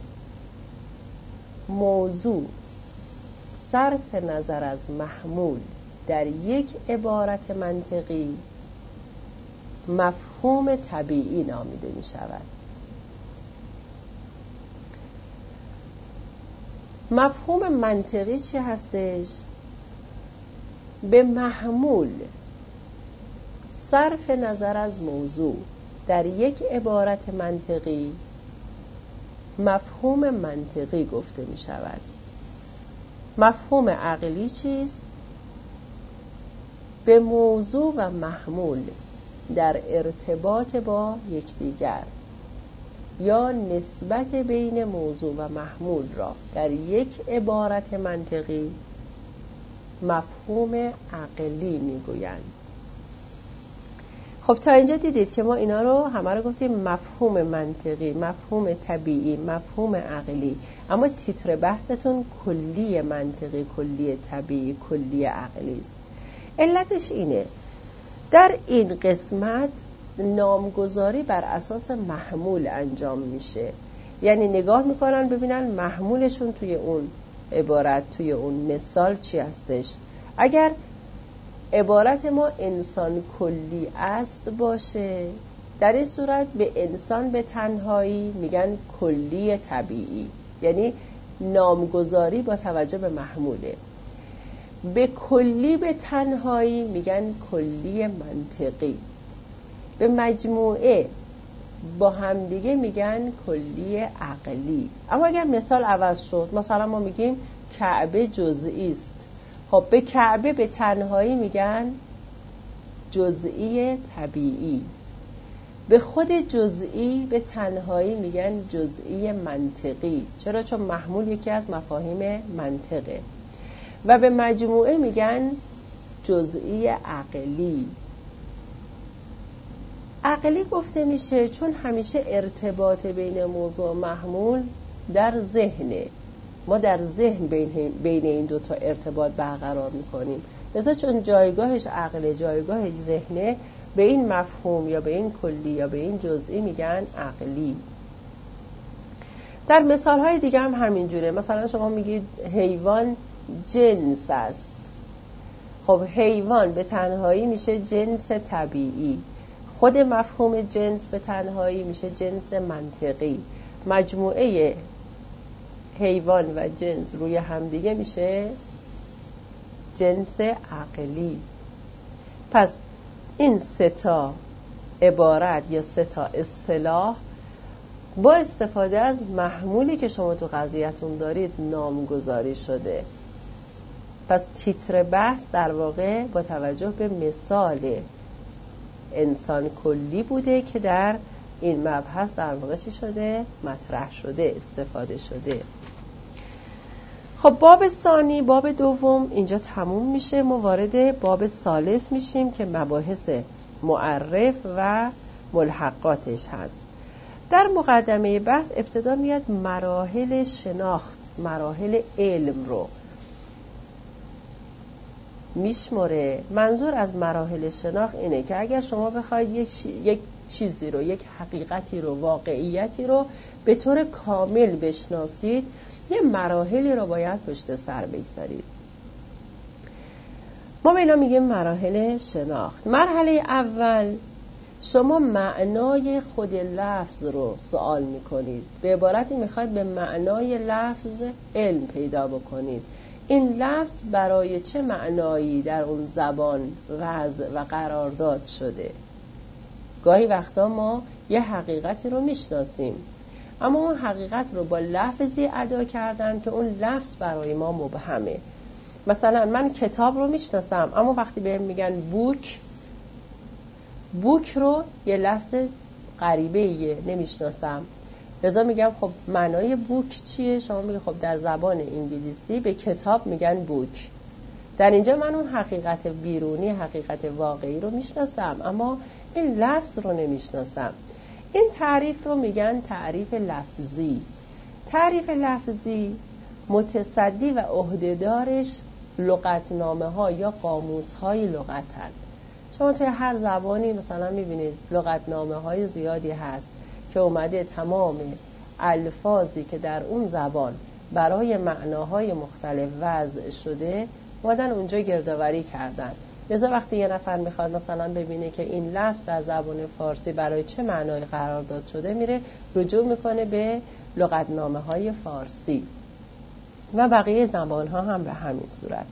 موضوع صرف نظر از محمول در یک عبارت منطقی مفهوم طبیعی نامیده می شود. مفهوم منطقی چی هستش؟ به محمول صرف نظر از موضوع در یک عبارت منطقی مفهوم منطقی گفته می شود. مفهوم عقلی چیست؟ به موضوع و محمول در ارتباط با یکدیگر یا نسبت بین موضوع و محمول را در یک عبارت منطقی مفهوم عقلی میگویند. خب تا اینجا دیدید که ما اینا رو همه رو گفتیم مفهوم منطقی، مفهوم طبیعی، مفهوم عقلی، اما تیتر بحثتون کلی منطقی، کلی طبیعی، کلی عقلی است. علتش اینه در این قسمت نامگذاری بر اساس محمول انجام میشه، یعنی نگاه میکنن ببینن محمولشون توی اون عبارت، توی اون مثال چی هستش. اگر عبارت ما انسان کلی است باشه، در این صورت به انسان به تنهایی میگن کلی طبیعی، یعنی نامگذاری با توجه به محموله. به کلی به تنهایی میگن کلی منطقی. به مجموعه با همدیگه میگن کلی عقلی. اما اگر مثال عوض شد، مثلا ما میگیم کعبه جزئی است، خب به کعبه به تنهایی میگن جزئی طبیعی. به خود جزئی به تنهایی میگن جزئی منطقی. چرا؟ چون محمول یکی از مفاهیم منطقه. و به مجموعه میگن جزئی عقلی. عقلی گفته میشه چون همیشه ارتباط بین موضوع و محمول در ذهنه. ما در ذهن بین این دوتا ارتباط برقرار میکنیم، لذا چون جایگاهش عقله، جایگاهش ذهنه، به این مفهوم یا به این کلی یا به این جزئی میگن عقلی. در مثالهای دیگه هم همینجوره. مثلا شما میگید حیوان جنس است، خب حیوان به تنهایی میشه جنس طبیعی، خود مفهوم جنس به تنهایی میشه جنس منطقی. مجموعه حیوان و جنس روی همدیگه میشه جنس عقلی. پس این 3 عبارت یا 3 اصطلاح با استفاده از محمولی که شما تو قضیه‌تون دارید نامگذاری شده. پس تیتر بحث در واقع با توجه به مثال انسان کلی بوده که در این مبحث در واقع چی شده؟ مطرح شده، استفاده شده. خب باب ثانی، باب دوم اینجا تموم میشه. ما وارد باب ثالث میشیم که مباحث معرف و ملحقاتش هست. در مقدمه بحث ابتدا میاد مراحل شناخت، مراحل علم رو میشمره. منظور از مراحل شناخت اینه که اگر شما بخواید یک چیزی رو، یک حقیقتی رو، واقعیتی رو به طور کامل بشناسید، یه مراحلی رو باید پشت سر بگذارید. ما به اینا میگیم مراحل شناخت. مرحله اول شما معنای خود لفظ رو سوال میکنید. به عبارتی میخواید به معنای لفظ علم پیدا بکنید. این لفظ برای چه معنایی در اون زبان وضع و قرارداد شده؟ گاهی وقتا ما یه حقیقتی رو میشناسیم، اما اون حقیقت رو با لفظی ادا کردن که اون لفظ برای ما مبهمه. مثلا من کتاب رو میشناسم، اما وقتی بهم میگن بوک رو یه لفظ غریبه‌ایه، نمیشناسم. لذا میگم خب معنای بوک چیه؟ شما میگه خب در زبان انگلیسی به کتاب میگن بوک. در اینجا من اون حقیقت بیرونی، حقیقت واقعی رو میشناسم، اما این لفظ رو نمیشناسم. این تعریف رو میگن تعریف لفظی. تعریف لفظی متصدی و عهده‌دارش لغتنامه ها یا قاموس های لغتن. شما توی هر زبانی مثلا میبینید لغتنامه های زیادی هست که اومده تمام الفاظی که در اون زبان برای معناهای مختلف وضع شده اومدن اونجا گردآوری کردن. لذا وقتی یه نفر میخواد مثلا ببینه که این لفظ در زبان فارسی برای چه معنایی قرار داد شده، میره رجوع میکنه به لغتنامه های فارسی و بقیه زبان ها هم به همین صورت.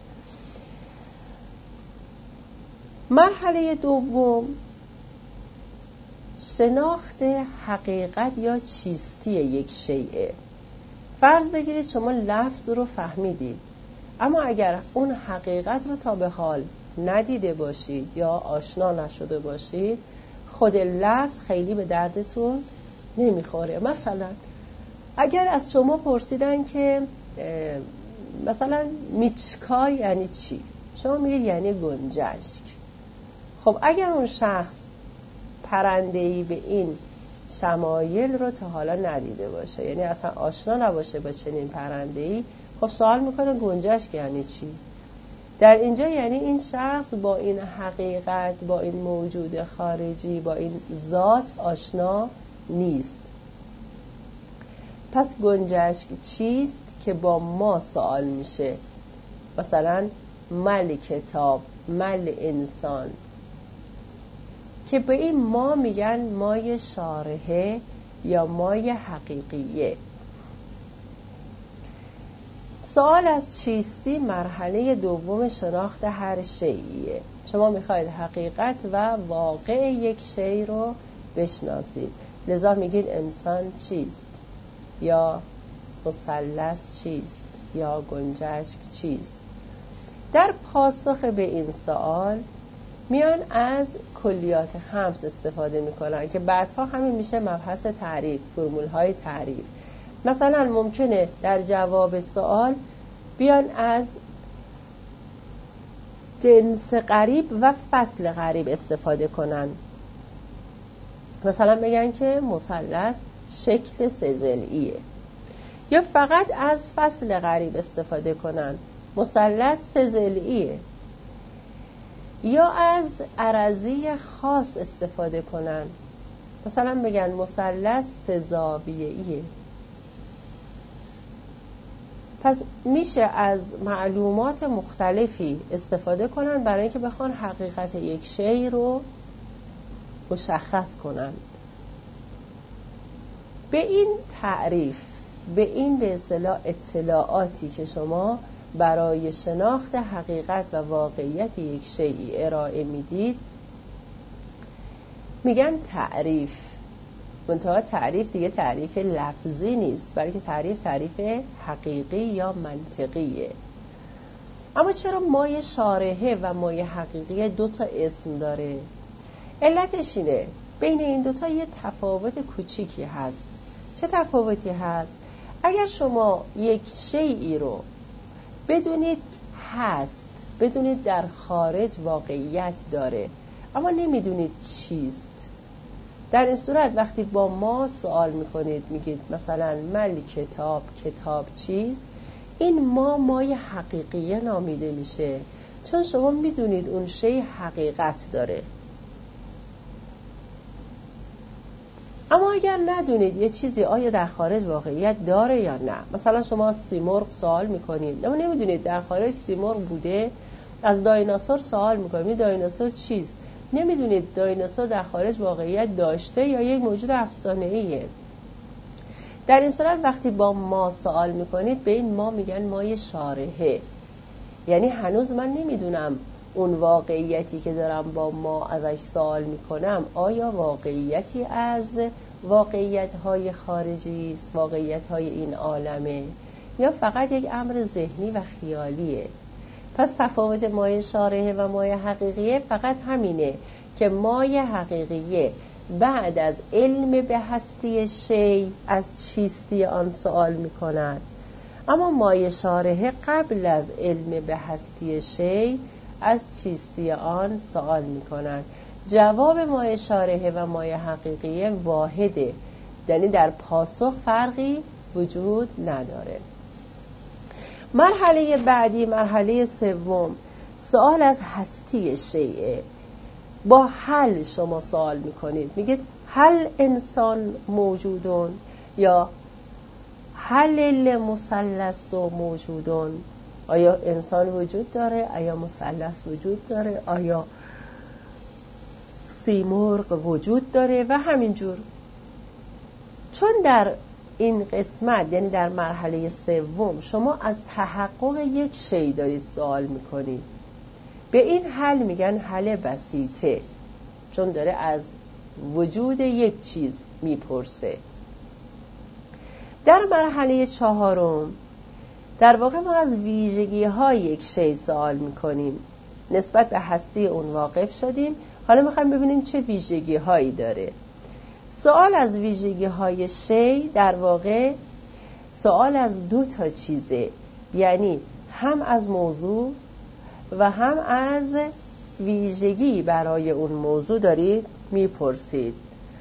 مرحله دوم شناخت حقیقت یا چیستی یک شیء. فرض بگیرید شما لفظ رو فهمیدید، اما اگر اون حقیقت رو تا به حال ندیده باشید یا آشنا نشده باشید، خود لفظ خیلی به دردتون نمیخوره. مثلا اگر از شما پرسیدن که مثلا میچکا یعنی چی؟ شما میگید یعنی گنجشک. خب اگر اون شخص پرنده‌ای به این شمایل رو تا حالا ندیده باشه، یعنی اصلا آشنا نباشه با چنین پرنده‌ای، خب سوال میکنه گنجشک یعنی چی؟ در اینجا یعنی این شخص با این حقیقت، با این موجود خارجی، با این ذات آشنا نیست. پس گنجشک چیست که با ما سوال میشه؟ مثلا مل کتاب، مل انسان، که به این ما میگن مای شارحه یا مای حقیقیه. سوال از چیستی مرحله دوم شناخت هر شیئیه. شما میخواید حقیقت و واقع یک شیء رو بشناسید، لذا میگید انسان چیست، یا مثلث چیست، یا گنجشک چیست. در پاسخ به این سوال میان از کلیات خمس استفاده میکنن که بعدها همین میشه مبحث تعریف، فرمول های تعریف. مثلا ممکنه در جواب سوال بیان از جنس غریب و فصل غریب استفاده کنن. مثلا بگن که مثلث شکل سه‌ضلعیه، یا فقط از فصل غریب استفاده کنن، مثلث سه‌ضلعیه، یا از عرضی خاص استفاده کنن، مثلا بگن مثلث سه‌زاویه‌ایه. پس میشه از معلومات مختلفی استفاده کنن برای اینکه بخوان حقیقت یک شیء رو مشخص کنن. به این تعریف به این به اصطلاح اطلاعاتی که شما برای شناخت حقیقت و واقعیت یک شیئی ارائه میدید میگن تعریف. منتها تعریف دیگه تعریف لفظی نیست، بلکه تعریف حقیقی یا منطقیه. اما چرا مایه شارحه و مایه حقیقی 2 تا اسم داره؟ علتش اینه بین این 2 تا یه تفاوت کوچیکی هست. چه تفاوتی هست؟ اگر شما یک شیئی رو بدونید هست، بدونید در خارج واقعیت داره، اما نمیدونید چیست، در این صورت وقتی با ما سوال میکنید، میگید مثلا مل کتاب چیست، این مایه حقیقیه نامیده میشه، چون شما میدونید اون شی حقیقت داره. اما اگر ندونید یه چیزی آیا در خارج واقعیت داره یا نه، مثلا شما سیمرغ سوال میکنید اما نمیدونید در خارج سیمرغ بوده، از دایناسور سوال میکنید دایناسور چیست، نمیدونید دایناسور در خارج واقعیت داشته یا یک موجود افسانه‌ایه. در این صورت وقتی با ما سوال میکنید به این ما میگن مایه شارحه، یعنی هنوز من نمیدونم اون واقعیتی که دارم با ما ازش سوال میکنم آیا واقعیتی از واقعیت‌های خارجی است، واقعیت‌های این عالمه، یا فقط یک امر ذهنی و خیالیه. پس تفاوت مایه شارحه و مایه حقیقیه فقط همینه که مایه حقیقیه بعد از علم به هستی شی از چیستی آن سوال میکند، اما مایه شارحه قبل از علم به هستی شی از چیستی آن سوال میکنند. جواب مایه شارحه و مایه حقیقیه واحده، یعنی در پاسخ فرقی وجود نداره. مرحله بعدی، مرحله سوم، سوال از هستی شیء. با هل شما سوال میکنید، میگید هل انسان موجودون، یا هل المثلث موجودون، آیا انسان وجود داره، آیا مثلث وجود داره، آیا سیمرغ وجود داره و همینجور. چون در این قسمت یعنی در مرحله سوم شما از تحقق یک شی دارید سوال میکنید، به این حل میگن حل بسیطه، چون داره از وجود یک چیز میپرسه. در مرحله چهارم در واقع ما از ویژگی های یک شی سوال میکنیم، نسبت به هستی اون واقف شدیم، حالا میخوایم ببینیم چه ویژگی هایی داره. سوال از ویژگی های شی در واقع سوال از 2 تا چیزه، یعنی هم از موضوع و هم از ویژگی برای اون موضوع دارید میپرسید.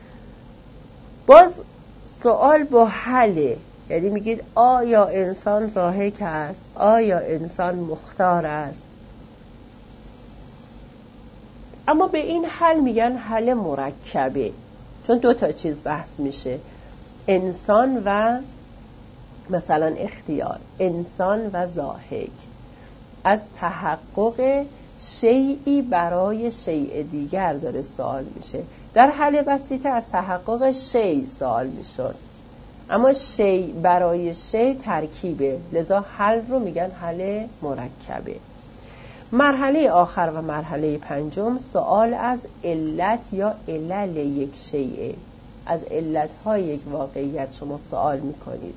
باز سوال با حله، یعنی میگید آیا انسان ضاحک است، آیا انسان مختار است. اما به این حل میگن حل مرکبه، چون 2 تا چیز بحث میشه، انسان و مثلا اختیار، انسان و ضاحک. از تحقق شیئی برای شیء دیگر داره سوال میشه. در حل بسیطه از تحقق شیء سوال میشد، اما شیء برای شیء ترکیبه، لذا حل رو میگن حل مرکبه. مرحله آخر و مرحله پنجم سوال از علت یا علل یک شیء، از علت‌های یک واقعیت شما سوال میکنید.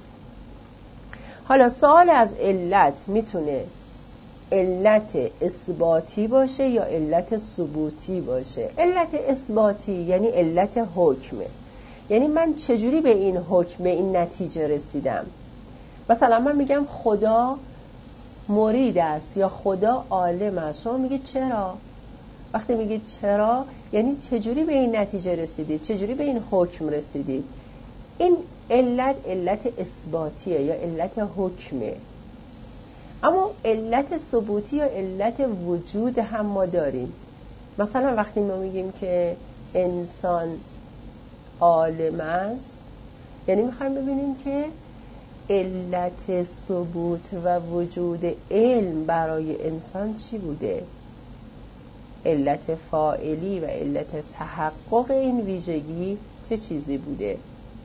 حالا سوال از علت میتونه علت اثباتی باشه یا علت ثبوتی باشه. علت اثباتی یعنی علت حکمه، یعنی من چجوری به این حکم، به این نتیجه رسیدم. مثلا من میگم خدا مرید است یا خدا عالم است، شما میگید چرا؟ وقتی میگید چرا یعنی چجوری به این نتیجه رسیدید، چجوری به این حکم رسیدید. این علت اثباتیه یا علت حکمه. اما علت ثبوتی یا علت وجود هم ما داریم. مثلا وقتی ما میگیم که انسان عالم است، یعنی میخوایم ببینیم که علت ثبوت و وجود علم برای انسان چی بوده، علت فاعلی و علت تحقق این ویژگی چه چیزی بوده.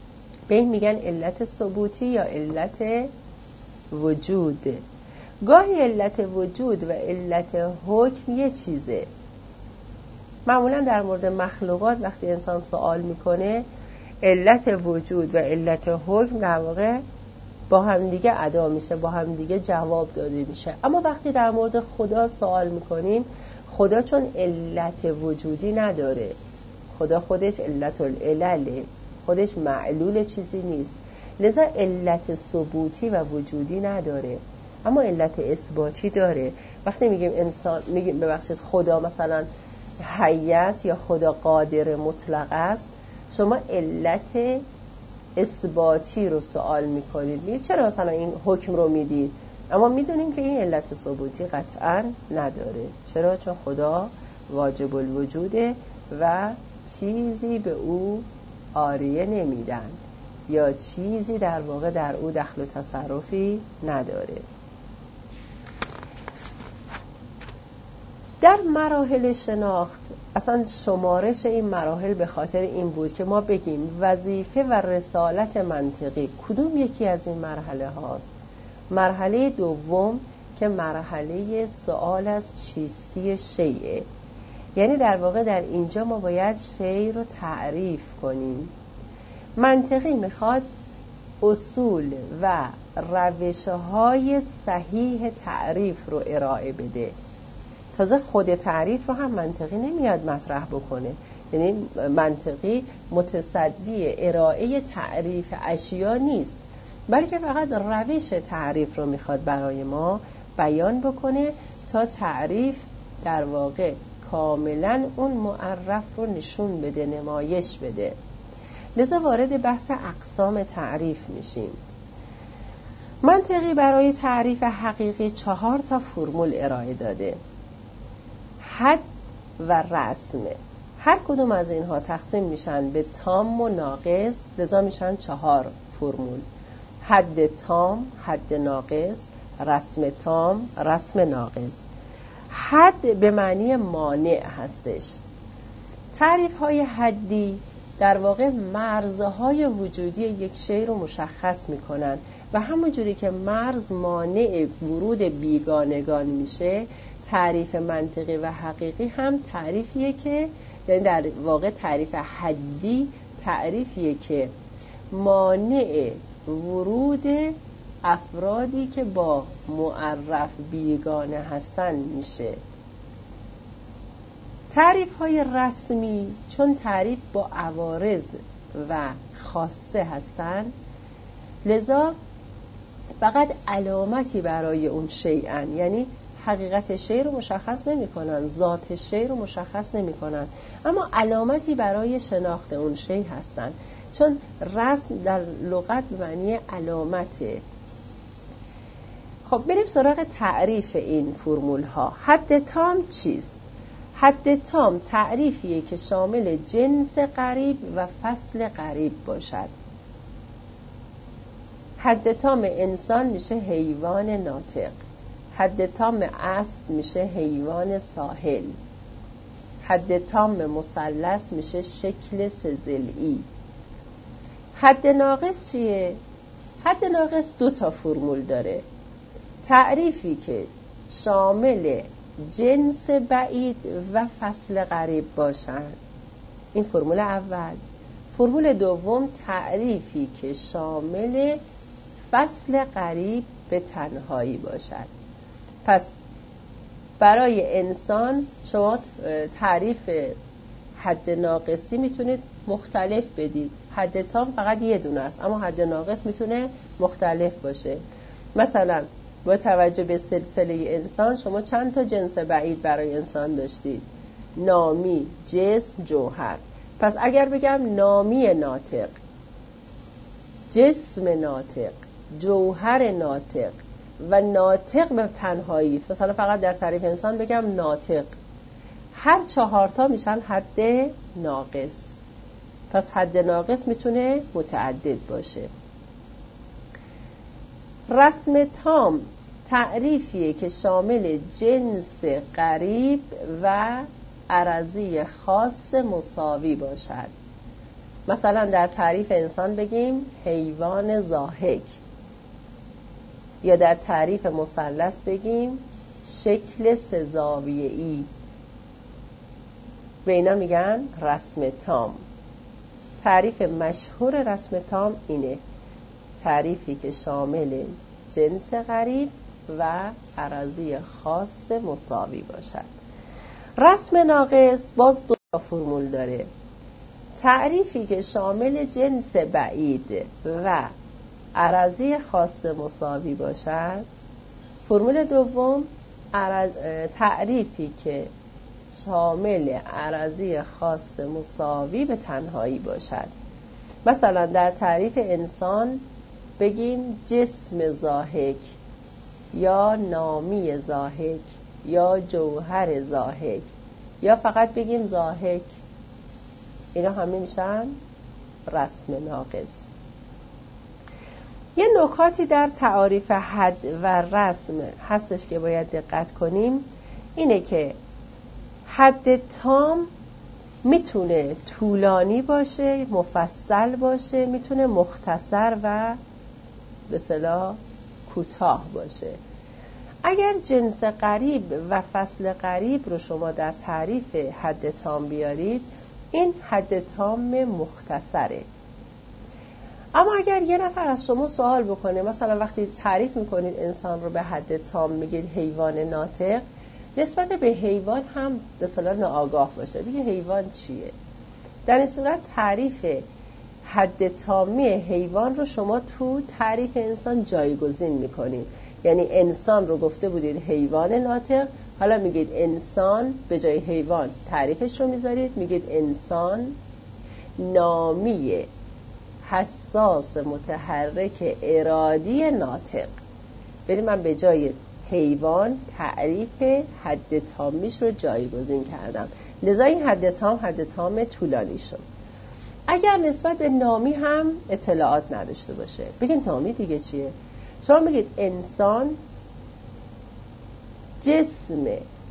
به این میگن علت ثبوتی یا علت وجود. گاهی علت وجود و علت حکم یه چیزه. معمولا در مورد مخلوقات وقتی انسان سوال میکنه علت وجود و علت حکم در واقع با هم دیگه ادا میشه، با هم دیگه جواب داده میشه. اما وقتی در مورد خدا سوال میکنیم، خدا چون علت وجودی نداره، خدا خودش علت العلله، خودش معلول چیزی نیست، لذا علت ثبوتی و وجودی نداره، اما علت اثباتی داره. وقتی میگیم انسان، میگیم ببخشید خدا مثلا حی است یا خدا قادر مطلق است، شما علت اثباتی رو سوال میکنید، میگید چرا مثلا این حکم رو میدید، اما میدونیم که این علت ثبوتی قطعا نداره. چرا؟ چون خدا واجب الوجوده و چیزی به او عاریه نمیدن یا چیزی در واقع در او دخل و تصرفی نداره. در مراحل شناخت اصلا شمارش این مراحل به خاطر این بود که ما بگیم وظیفه و رسالت منطقی کدوم یکی از این مرحله هاست. مرحله دوم که مرحله سوال از چیستی شیء، یعنی در واقع در اینجا ما باید شیء رو تعریف کنیم. منطقی میخواد اصول و روش‌های صحیح تعریف رو ارائه بده. تازه خود تعریف رو هم منطقی نمیاد مطرح بکنه، یعنی منطقی متصدی ارائه تعریف اشیا نیست، بلکه فقط روش تعریف رو میخواد برای ما بیان بکنه تا تعریف در واقع کاملا اون معرف رو نشون بده، نمایش بده. لذا وارد بحث اقسام تعریف میشیم. منطقی برای تعریف حقیقی 4 فرمول ارائه داده: حد و رسم. هر کدوم از اینها تقسیم میشن به تام و ناقص، لذا میشن 4 فرمول: حد تام، حد ناقص، رسم تام، رسم ناقص. حد به معنی مانع هستش. تعریف های حدی در واقع مرزهای وجودی یک شیء رو مشخص میکنن و همونجوری که مرز مانع ورود بیگانگان میشه، تعریف منطقی و حقیقی هم تعریفیه که، یعنی در واقع تعریف حدی تعریفیه که مانع ورود افرادی که با معرف بیگانه هستن میشه. تعریف های رسمی چون تعریف با عوارض و خاصه هستن، لذا فقط علامتی برای اون شیئن، یعنی حقیقت شیء رو مشخص نمی کنن، ذات شیء رو مشخص نمی کنن، اما علامتی برای شناخت اون شیء هستن، چون رسم در لغت به معنی علامته. خب بریم سراغ تعریف این فرمول ها. حد تام چیست؟ حد تام تعریفیه که شامل جنس قریب و فصل قریب باشد. حد تام انسان میشه حیوان ناطق، حد تام اسب میشه حیوان ساحل، حد تام مثلث میشه شکل سه‌ضلعی. حد ناقص چیه؟ حد ناقص 2 فرمول داره: تعریفی که شامل جنس بعید و فصل قریب باشند، این فرمول اول. فرمول دوم تعریفی که شامل فصل قریب به تنهایی باشد. پس برای انسان شما تعریف حد ناقصی میتونید مختلف بدید. حد تام فقط یه دونه است، اما حد ناقص میتونه مختلف باشه. مثلا با توجه به سلسله انسان شما چند تا جنس بعید برای انسان داشتید؟ نامی، جسم، جوهر. پس اگر بگم نامی ناطق، جسم ناطق، جوهر ناطق و ناطق به تنهایی، مثلا فقط در تعریف انسان بگم ناطق، هر 4 تا میشن حد ناقص. پس حد ناقص میتونه متعدد باشه. رسم تام تعریفیه که شامل جنس قریب و عرضی خاص مساوی باشد. مثلا در تعریف انسان بگیم حیوان ضاحک، یا در تعریف مثلث بگیم شکل سه‌زاویه‌ای. به اینا میگن رسم تام. تعریف مشهور رسم تام اینه: تعریفی که شامل جنس غریب و اراضی خاص مساوی باشد. رسم ناقص باز دو تا فرمول داره: تعریفی که شامل جنس بعید و اراضی خاص مساوی باشد. فرمول دوم تعریفی که شامل اراضی خاص مساوی به تنهایی باشد. مثلا در تعریف انسان بگیم جسم ضاحک یا نامی ضاحک یا جوهر ضاحک یا فقط بگیم ضاحک. اینا همه میشن رسم ناقص. یه نکاتی در تعاریف حد و رسم هستش که باید دقت کنیم. اینه که حد تام میتونه طولانی باشه، مفصل باشه، میتونه مختصر و به اصطلاح کوتاه باشه. اگر جنس غریب و فصل غریب رو شما در تعریف حد تام بیارید، این حد تام مختصره. اما اگر یه نفر از شما سوال بکنه، مثلا وقتی تعریف میکنید انسان رو به حد تام میگید حیوان ناطق، نسبت به حیوان هم به اصطلاح ناآگاه باشه، بگه حیوان چیه؟ در این صورت تعریف حد تامی حیوان رو شما تو تعریف انسان جایگزین میکنید. یعنی انسان رو گفته بودید حیوان ناطق، حالا میگید انسان به جای حیوان تعریفش رو میذارید، میگید انسان نامی حساس متحرک ارادی ناطق. ببین من به جای حیوان تعریف حد تامیش رو جایگزین کردم، لذا این حد تام طولانی شد. اگر نسبت به نامی هم اطلاعات نداشته باشه، بگید نامی دیگه چیه؟ شما بگید انسان جسم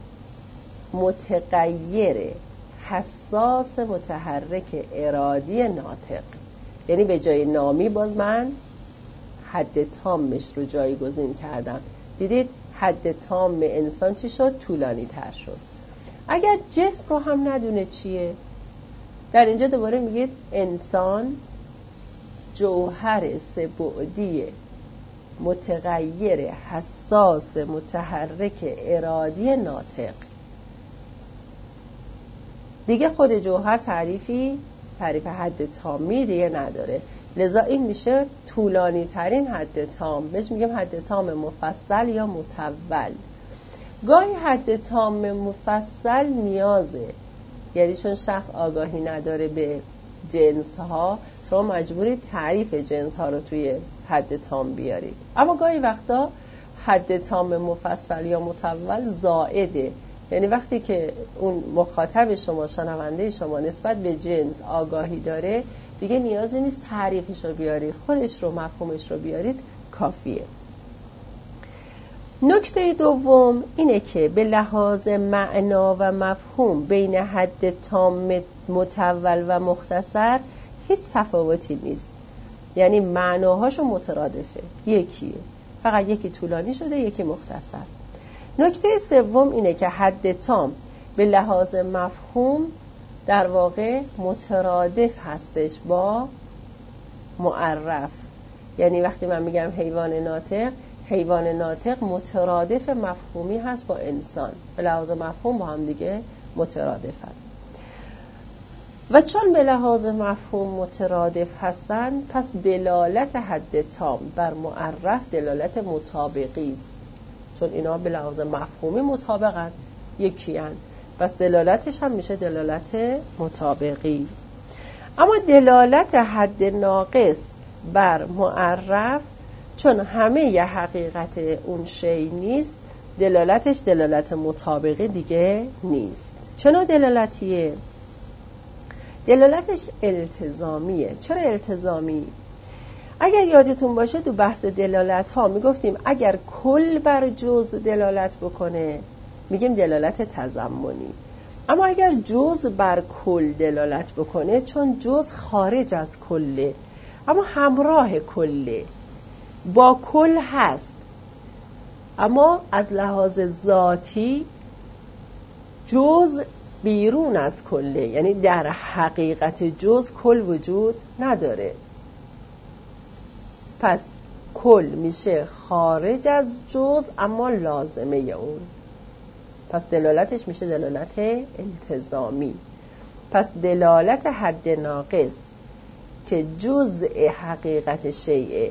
متغیر حساس متحرک ارادی ناطق. یعنی به جای نامی باز من حد تامش رو جایگزین کردم. دیدید حد تام انسان چی شد؟ طولانی تر شد. اگر جسم رو هم ندونه چیه، در اینجا دوباره میگید انسان جوهر سه‌بعدی متغیر حساس متحرک ارادی ناطق. دیگه خود جوهر تعریف حد تامی دیگه نداره، لذا این میشه طولانی ترین حد تام. بهش میگیم حد تام مفصل یا مطول. گاهی حد تام مفصل نیازه، یعنی چون شخص آگاهی نداره به جنس ها، شما مجبورید تعریف جنس ها رو توی حد تام بیارید. اما گاهی وقتا حد تام مفصل یا مطول زائده، یعنی وقتی که اون مخاطب شما، شنونده شما نسبت به جنس آگاهی داره، دیگه نیازی نیست تعریفش رو بیارید، خودش رو مفهومش رو بیارید کافیه. نکته دوم اینه که به لحاظ معنا و مفهوم بین حد تام مطول و مختصر هیچ تفاوتی نیست. یعنی معناهاشو مترادفه، یکیه، فقط یکی طولانی شده یکی مختصر. نکته سوم اینه که حد تام به لحاظ مفهوم در واقع مترادف هستش با معرف. یعنی وقتی من میگم حیوان ناطق مترادف مفهومی هست با انسان، به لحاظ مفهوم با هم دیگه مترادفن. و چون به لحاظ مفهوم مترادف هستن، پس دلالت حد تام بر معرف دلالت مطابقی است. چون اینا به لحاظ مفهومی مطابقن، یکیان، پس دلالتش هم میشه دلالت مطابقی. اما دلالت حد ناقص بر معرف، چون همه ی حقیقت اون شی نیست، دلالتش دلالت مطابقی دیگه نیست. چرا دلالتیه؟ دلالتش التزامیه. چرا التزامی؟ اگر یادتون باشه تو بحث دلالت ها میگفتیم اگر کل بر جزء دلالت بکنه میگیم دلالت تضمنی. اما اگر جزء بر کل دلالت بکنه، چون جزء خارج از کله اما همراه کله، با کل هست اما از لحاظ ذاتی جزء بیرون از کله، یعنی در حقیقت جزء کل وجود نداره. پس کل میشه خارج از جزء اما لازمه اون، پس دلالتش میشه دلالت التزامی. پس دلالت حد ناقص که جزء حقیقت شیء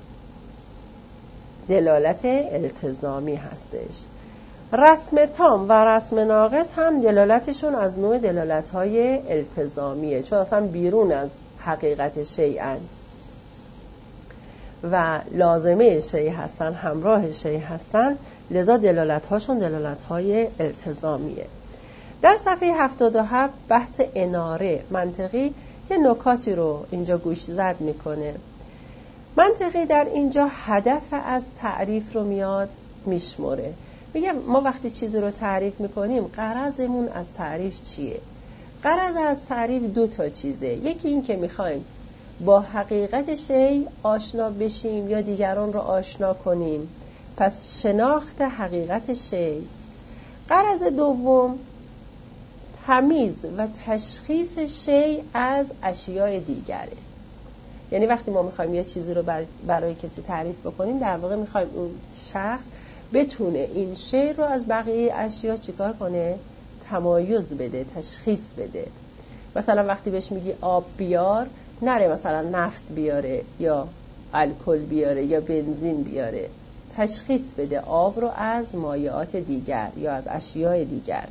دلالت التزامی هستش. رسم تام و رسم ناقص هم دلالتشون از نوع دلالت‌های التزامیه، چون اصلا بیرون از حقیقت شیئن و لازمه شیء هستن، همراه شیء هستن، لذا دلالت‌هاشون دلالت‌های التزامیه. در صفحه 77 بحث اناره منطقی یه نکاتی رو اینجا گوش زد میکنه. منطقی در اینجا هدف از تعریف رو میاد میشمره. میگه ما وقتی چیزی رو تعریف میکنیم غرضمون از تعریف چیه؟ غرض از تعریف دو تا چیزه. یکی این که میخوایم با حقیقت شیء آشنا بشیم یا دیگران رو آشنا کنیم، پس شناخت حقیقت شیء. غرض دوم تمیز و تشخیص شیء از اشیاء دیگره. یعنی وقتی ما میخوایم یه چیزی رو برای کسی تعریف بکنیم، در واقع میخوایم اون شخص بتونه این شیء رو از بقیه اشیا چیکار کنه؟ تمایز بده، تشخیص بده. مثلا وقتی بهش میگی آب بیار، نره مثلا نفت بیاره یا الکل بیاره یا بنزین بیاره، تشخیص بده آب رو از مایعات دیگر یا از اشیاء دیگر.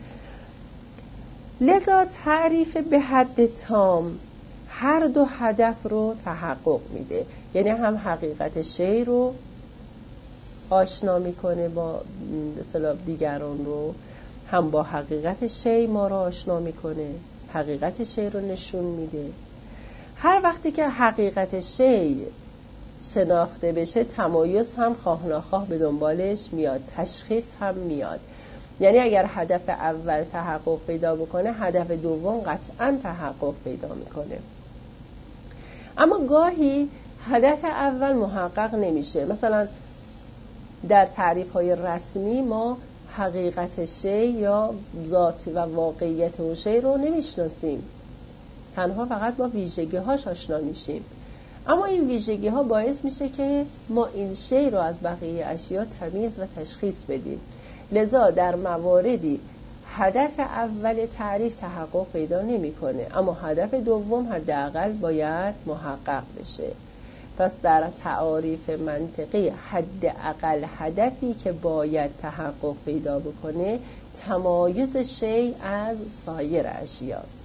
لذا تعریف به حد تام هر دو هدف رو تحقق میده، یعنی هم حقیقت شیء رو آشنا میکنه با اصطلاح دیگران رو، هم با حقیقت شیء ما رو آشنا میکنه، حقیقت شیء رو نشون میده. هر وقتی که حقیقت شیء شناخته بشه، تمایز هم خواه ناخواه به دنبالش میاد، تشخیص هم میاد. یعنی اگر هدف اول تحقق پیدا بکنه، هدف دوم قطعا تحقق پیدا میکنه. اما گاهی هدف اول محقق نمیشه. مثلا در تعریف های رسمی ما حقیقت شیء یا ذات و واقعیت اون شیء رو نمیشناسیم، تنها فقط با ویژگی هاش آشنا میشیم. اما این ویژگی ها باعث میشه که ما این شیء رو از بقیه اشیا تمیز و تشخیص بدیم. لذا در مواردی هدف اول تعریف تحقق پیدا نمیکنه، اما هدف دوم حداقل باید محقق بشه. پس در تعاریف منطقی حداقل هدفی که باید تحقق پیدا بکنه تمایز شیء از سایر اشیاست.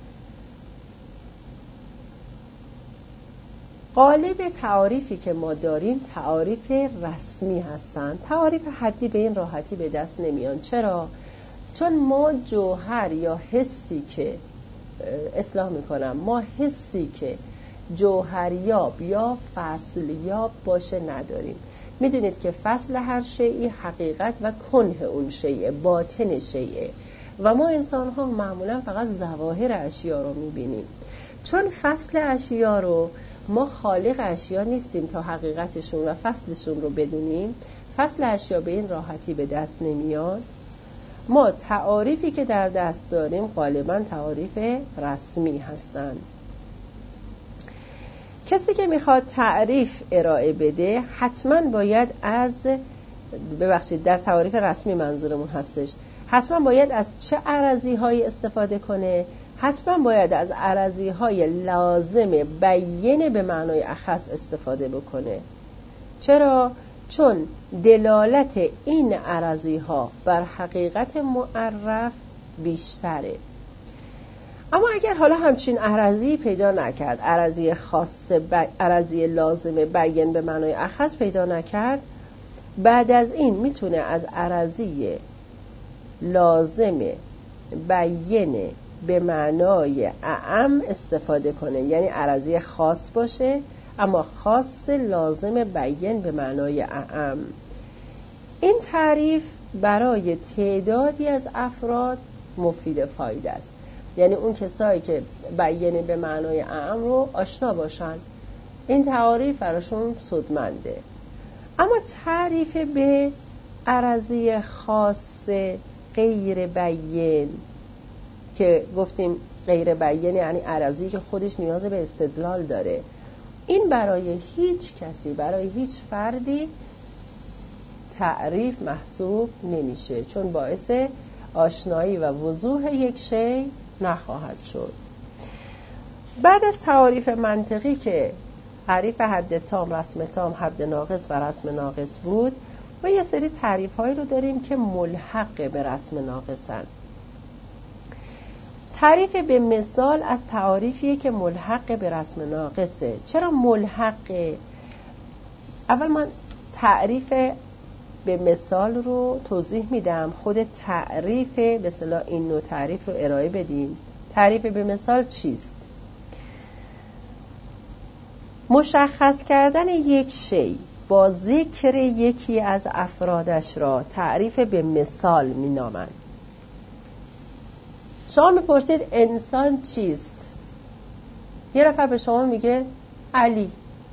غالب تعاریفی که ما داریم تعاریف رسمی هستند. تعاریف حدی به این راحتی به دست نمیان. چرا؟ چون ما جوهر یا حسی که ما حسی که جوهریاب یا فصلیاب باشه نداریم. میدونید که فصل هر شیئی حقیقت و کنه اون شیء، باطن شیء، و ما انسان ها معمولا فقط ظواهر اشیا رو میبینیم. چون فصل اشیا رو ما خالق اشیا نیستیم تا حقیقتشون و فصلشون رو بدونیم، فصل اشیا به این راحتی به دست نمیاد. ما تعاریفی که در دست داریم غالبا تعاریف رسمی هستند. کسی که میخواد تعریف ارائه بده حتما باید در تعاریف رسمی منظورمون هستش، حتما باید از چه اراضی‌هایی استفاده کنه؟ حتما باید از اراضی‌های لازم بیان به معنای اخص استفاده بکنه. چرا؟ چون دلالت این اراضی‌ها بر حقیقت معرف بیشتره. اما اگر حالا همچین اراضی پیدا نکرد، اراضی خاص اراضی لازم بیان به معنای اخص پیدا نکرد، بعد از این میتونه از اراضی لازم بیان به معنای اعم استفاده کنه، یعنی اراضی خاص باشه اما خاص لازم بیان به معنای اعم. این تعریف برای تعدادی از افراد مفید فایده است. یعنی اون کسایی که بیان به معنای اعم رو آشنا باشن، این تعاریف براشون سودمنده. اما تعریف به عرضی خاص غیر بیان که گفتیم غیر بیان یعنی عرضی که خودش نیاز به استدلال داره، این برای هیچ کسی، برای هیچ فردی تعریف محسوب نمیشه، چون باعث آشنایی و وضوح یک شی نخواهد شد. بعد از تعاریف منطقی که تعریف حد تام، رسم تام، حد ناقص و رسم ناقص بود، ما یه سری تعریف هایی رو داریم که ملحق به رسم ناقصن. تعریف به مثال از تعاریفیه که ملحق به رسم ناقصه. چرا ملحقه؟ اول من تعریف به مثال رو توضیح میدم، خود تعریف به اصطلاح این نوع تعریف رو ارائه بدیم. تعریف به مثال چیست؟ مشخص کردن یک شی با ذکر یکی از افرادش را تعریف به مثال مینامند. شما میپرسید انسان چیست؟ یه نفر به شما میگه علی،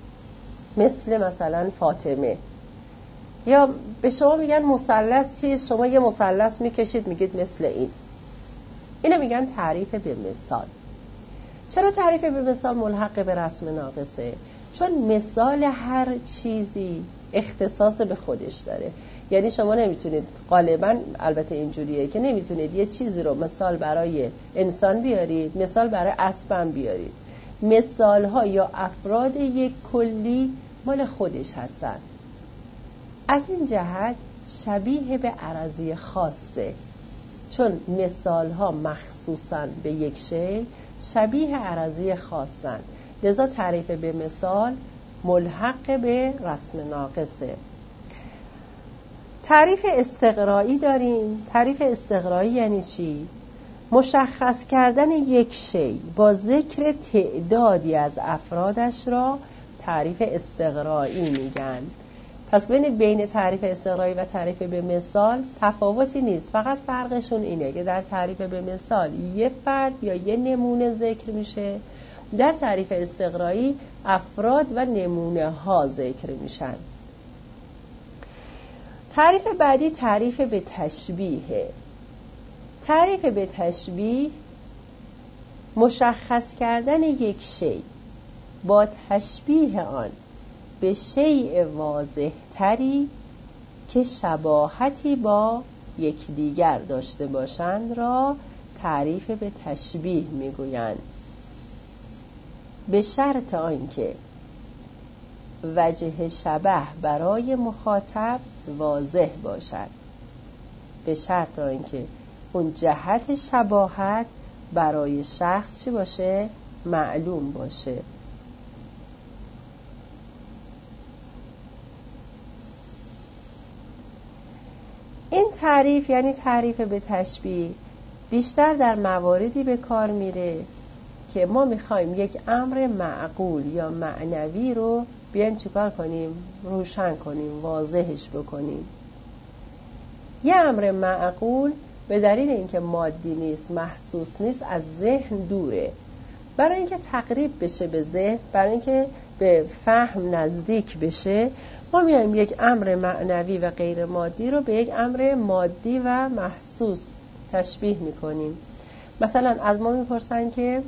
مثلا فاطمه. یا به شما میگن مثلث چیست؟ شما یه مثلث میکشید میگید مثل این. اینو میگن تعریف به مثال. چرا تعریف به مثال ملحق به رسم ناقصه؟ چون مثال هر چیزی اختصاص به خودش داره. یعنی شما نمیتونید، غالبا البته اینجوریه که نمیتونید یه چیزی رو مثال برای انسان بیارید، مثال برای اسبم بیارید. مثال ها یا افراد یک کلی مال خودش هستن. از این جهت شبیه به عرضی خاصه، چون مثال ها مخصوصاً به یک شی شبیه عرضی خاصن، لذا تعریف به مثال ملحق به رسم ناقصه. تعریف استقرایی داریم. تعریف استقرایی یعنی چی؟ مشخص کردن یک شی با ذکر تعدادی از افرادش را تعریف استقرایی میگن. پس بین تعریف استقرایی و تعریف به مثال تفاوتی نیست، فقط فرقشون اینه که در تعریف به مثال یه فرد یا یه نمونه ذکر میشه، در تعریف استقرایی افراد و نمونه ها ذکر میشن. تعریف بعدی تعریف به تشبیه. تعریف به تشبیه مشخص کردن یک شی با تشبیه آن به شیء واضح تری که شباهتی با یکدیگر داشته باشند را تعریف به تشبیه میگویند، به شرط آنکه وجه شبه برای مخاطب واضح باشد، به شرط آنکه اون جهت شباهت برای شخص چی باشه؟ معلوم باشه. این تعریف یعنی تعریف به تشبیه بیشتر در مواردی به کار میره که ما میخوایم یک امر معقول یا معنوی رو بیایم چیکار کنیم؟ روشن کنیم، واضحش بکنیم. یه امر معقول به دلیل اینکه مادی نیست، محسوس نیست، از ذهن دوره. برای اینکه تقریب بشه به ذهن، برای اینکه به فهم نزدیک بشه، ما میایم یک امر معنوی و غیر مادی رو به یک امر مادی و محسوس تشبیه میکنیم. مثلا از ما میپرسن که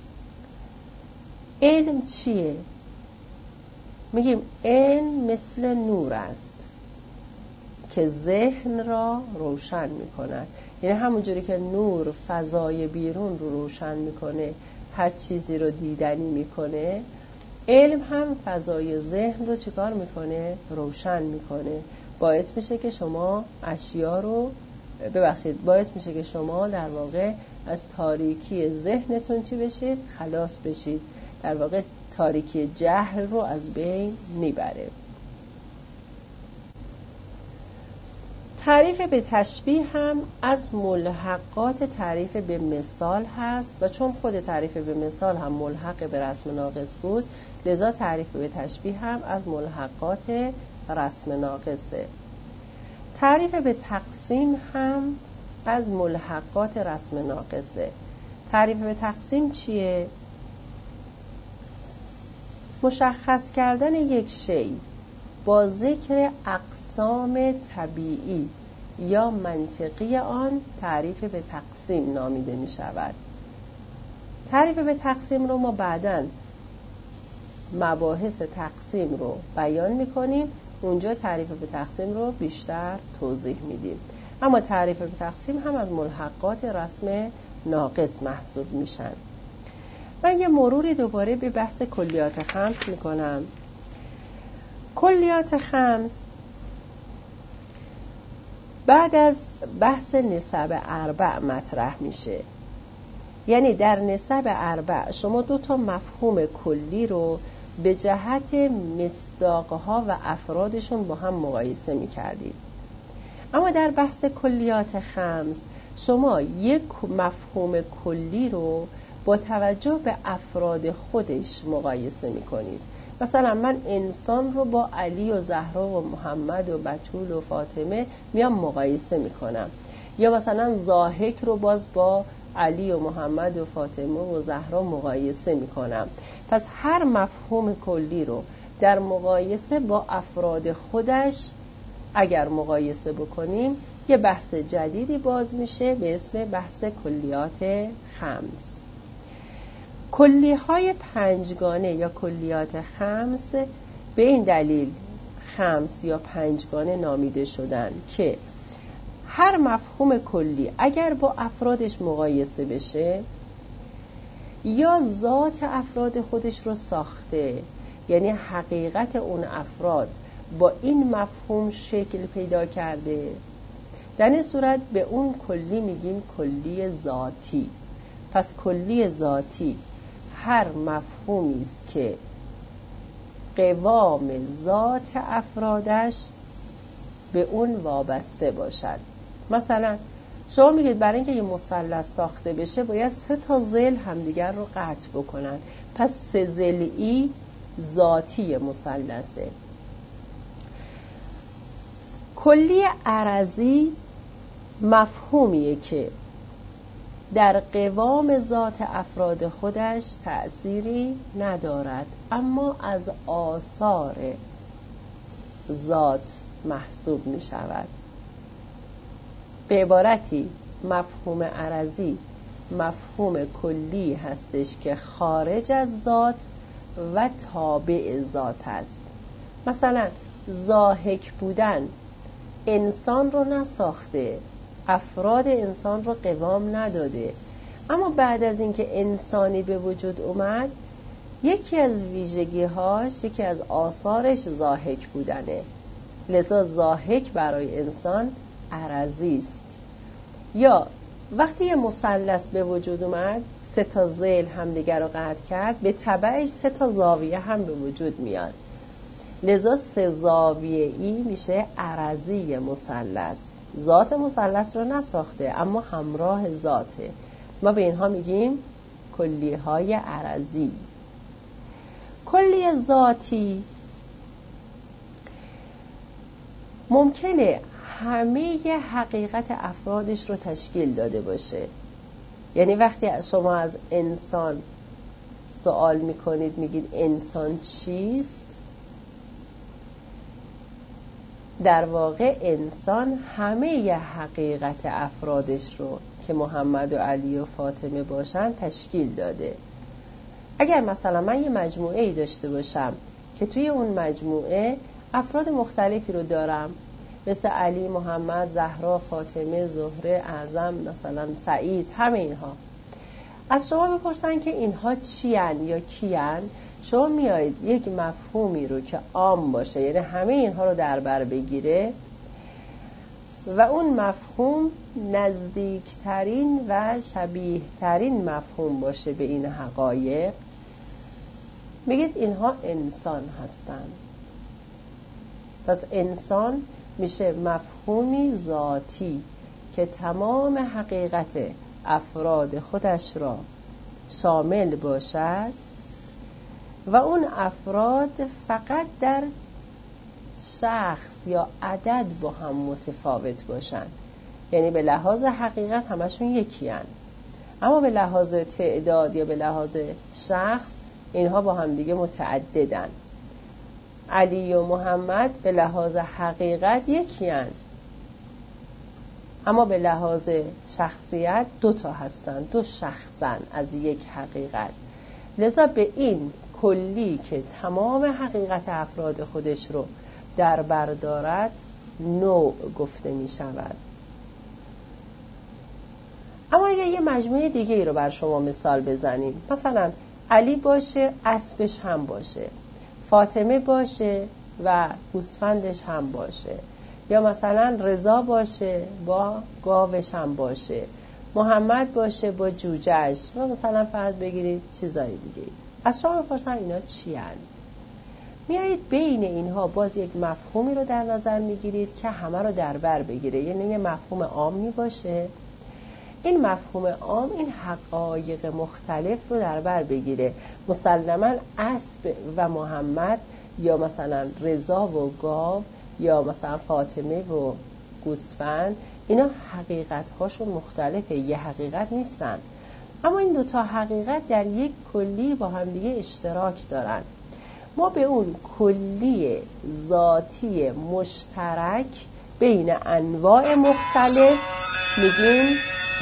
علم چیه؟ میگیم علم مثل نور است که ذهن را روشن میکند. یعنی همونجوری که نور فضای بیرون رو روشن میکنه، هر چیزی رو دیدنی میکنه، علم هم فضای ذهن رو چیکار میکنه؟ روشن میکنه. باعث میشه که شما اشیا رو باعث میشه که شما در واقع از تاریکی ذهنتون چی بشید؟ خلاص بشید. در واقع تاریکی جهل رو از بین میبره. تعریف به تشبیه هم از ملحقات تعریف به مثال هست و چون خود تعریف به مثال هم ملحق به رسم ناقص بود، لذا تعریف به تشبیه هم از ملحقات رسم ناقصه. تعریف به تقسیم هم از ملحقات رسم ناقصه. تعریف به تقسیم چیه؟ مشخص کردن یک شی با ذکر اقسام طبیعی یا منطقی آن تعریف به تقسیم نامیده می شود. تعریف به تقسیم رو ما بعداً مباحث تقسیم رو بیان می کنیم، اونجا تعریف به تقسیم رو بیشتر توضیح میدیم. اما تعریف به تقسیم هم از ملحقات رسم ناقص محسوب میشن. من یه مروری دوباره به بحث کلیات خمس میکنم. کلیات خمس بعد از بحث نسب اربع مطرح میشه. یعنی در نسب اربع شما 2 مفهوم کلی رو به جهت مصداقها و افرادشون با هم مقایسه میکردید. اما در بحث کلیات خمس شما یک مفهوم کلی رو با توجه به افراد خودش مقایسه میکنید. مثلا من انسان رو با علی و زهرا و محمد و بتول و فاطمه میام مقایسه میکنم، یا مثلا ضاحک رو باز با علی و محمد و فاطمه و زهرا مقایسه میکنم. پس هر مفهوم کلی رو در مقایسه با افراد خودش اگر مقایسه بکنیم یه بحث جدیدی باز میشه به اسم بحث کلیات خمس. کلیهای پنجگانه یا کلیات خمس به این دلیل خمس یا پنجگانه نامیده شدن که هر مفهوم کلی اگر با افرادش مقایسه بشه یا ذات افراد خودش رو ساخته، یعنی حقیقت اون افراد با این مفهوم شکل پیدا کرده، در این صورت به اون کلی میگیم کلی ذاتی. پس کلی ذاتی هر مفهومی است که قوام ذات افرادش به اون وابسته باشد. مثلا شما میگید برای اینکه یه مثلث ساخته بشه باید 3 ضلع همدیگر رو قطع بکنن، پس 3 ضلعی ذاتی مثلثه. کلی عرضی مفهومیه که در قوام ذات افراد خودش تأثیری ندارد اما از آثار ذات محسوب می شود. به عبارتی مفهوم عرضی مفهوم کلی هستش که خارج از ذات و تابع ذات است. مثلا ضاحک بودن انسان رو نساخته، افراد انسان رو قوام نداده، اما بعد از اینکه انسانی به وجود اومد یکی از ویژگی‌هاش، یکی از آثارش ضاحک بودنه. لذا ضاحک برای انسان عرضی است. یا وقتی یه مثلث به وجود اومد 3 ضلع همدیگر رو قطع کرد، به تبعش 3 زاویه هم به وجود میاد. لذا 3 زاویه‌ای میشه عرضی مثلث. ذات مثلث رو نساخته اما همراه ذاته. ما به اینها میگیم کلیهای عرضی. کلی ذاتی ممکنه همه حقیقت افرادش رو تشکیل داده باشه. یعنی وقتی شما از انسان سوال میکنید میگید انسان چیست، در واقع انسان همه حقیقت افرادش رو که محمد و علی و فاطمه باشن تشکیل داده. اگر مثلا من یه مجموعه ای داشته باشم که توی اون مجموعه افراد مختلفی رو دارم مثل علی، محمد، زهرا، فاطمه، زهره، اعظم، مثلا سعید، همه اینها، از شما بپرسن که اینها چیان یا کیان، شما میایید یک مفهومی رو که عام باشه، یعنی همه اینها رو در بر بگیره و اون مفهوم نزدیکترین و شبیهترین مفهوم باشه به این حقایق، میگید اینها انسان هستند. پس انسان میشه مفهومی ذاتی که تمام حقیقت افراد خودش را شامل باشد و اون افراد فقط در شخص یا عدد با هم متفاوت باشند. یعنی به لحاظ حقیقت همشون یکی هن. اما به لحاظ تعداد یا به لحاظ شخص اینها با هم دیگه متعددن. علی و محمد به لحاظ حقیقت یکی هن، اما به لحاظ شخصیت دو تا هستن، دو شخصن از یک حقیقت. لذا به این کلی که تمام حقیقت افراد خودش رو در بر دارد نوع گفته می شود. اما اگه یه مجموعه دیگه ای رو بر شما مثال بزنیم، مثلا علی باشه اسبش هم باشه، فاطمه باشه و گوسفندش هم باشه، یا مثلا رضا باشه با گاوش هم باشه، محمد باشه با جوجهش، و مثلا فرض بگیرید چیزایی دیگه. از شما بپرسن اینا چی هن؟ میایید بین اینها باز یک مفهومی رو در نظر میگیرید که همه رو در بر بگیره، یعنی یه مفهوم عامی باشه. این مفهوم عام این حقایق مختلف رو در بر بگیره. مسلماً اسب و محمد یا مثلا رضا و گاو یا مثلا فاطمه و گوسفند، اینا حقیقت هاشون مختلفه، یه حقیقت نیستن، اما این دوتا حقیقت در یک کلی با هم دیگه اشتراک دارن. ما به اون کلی ذاتی مشترک بین انواع مختلف میگیم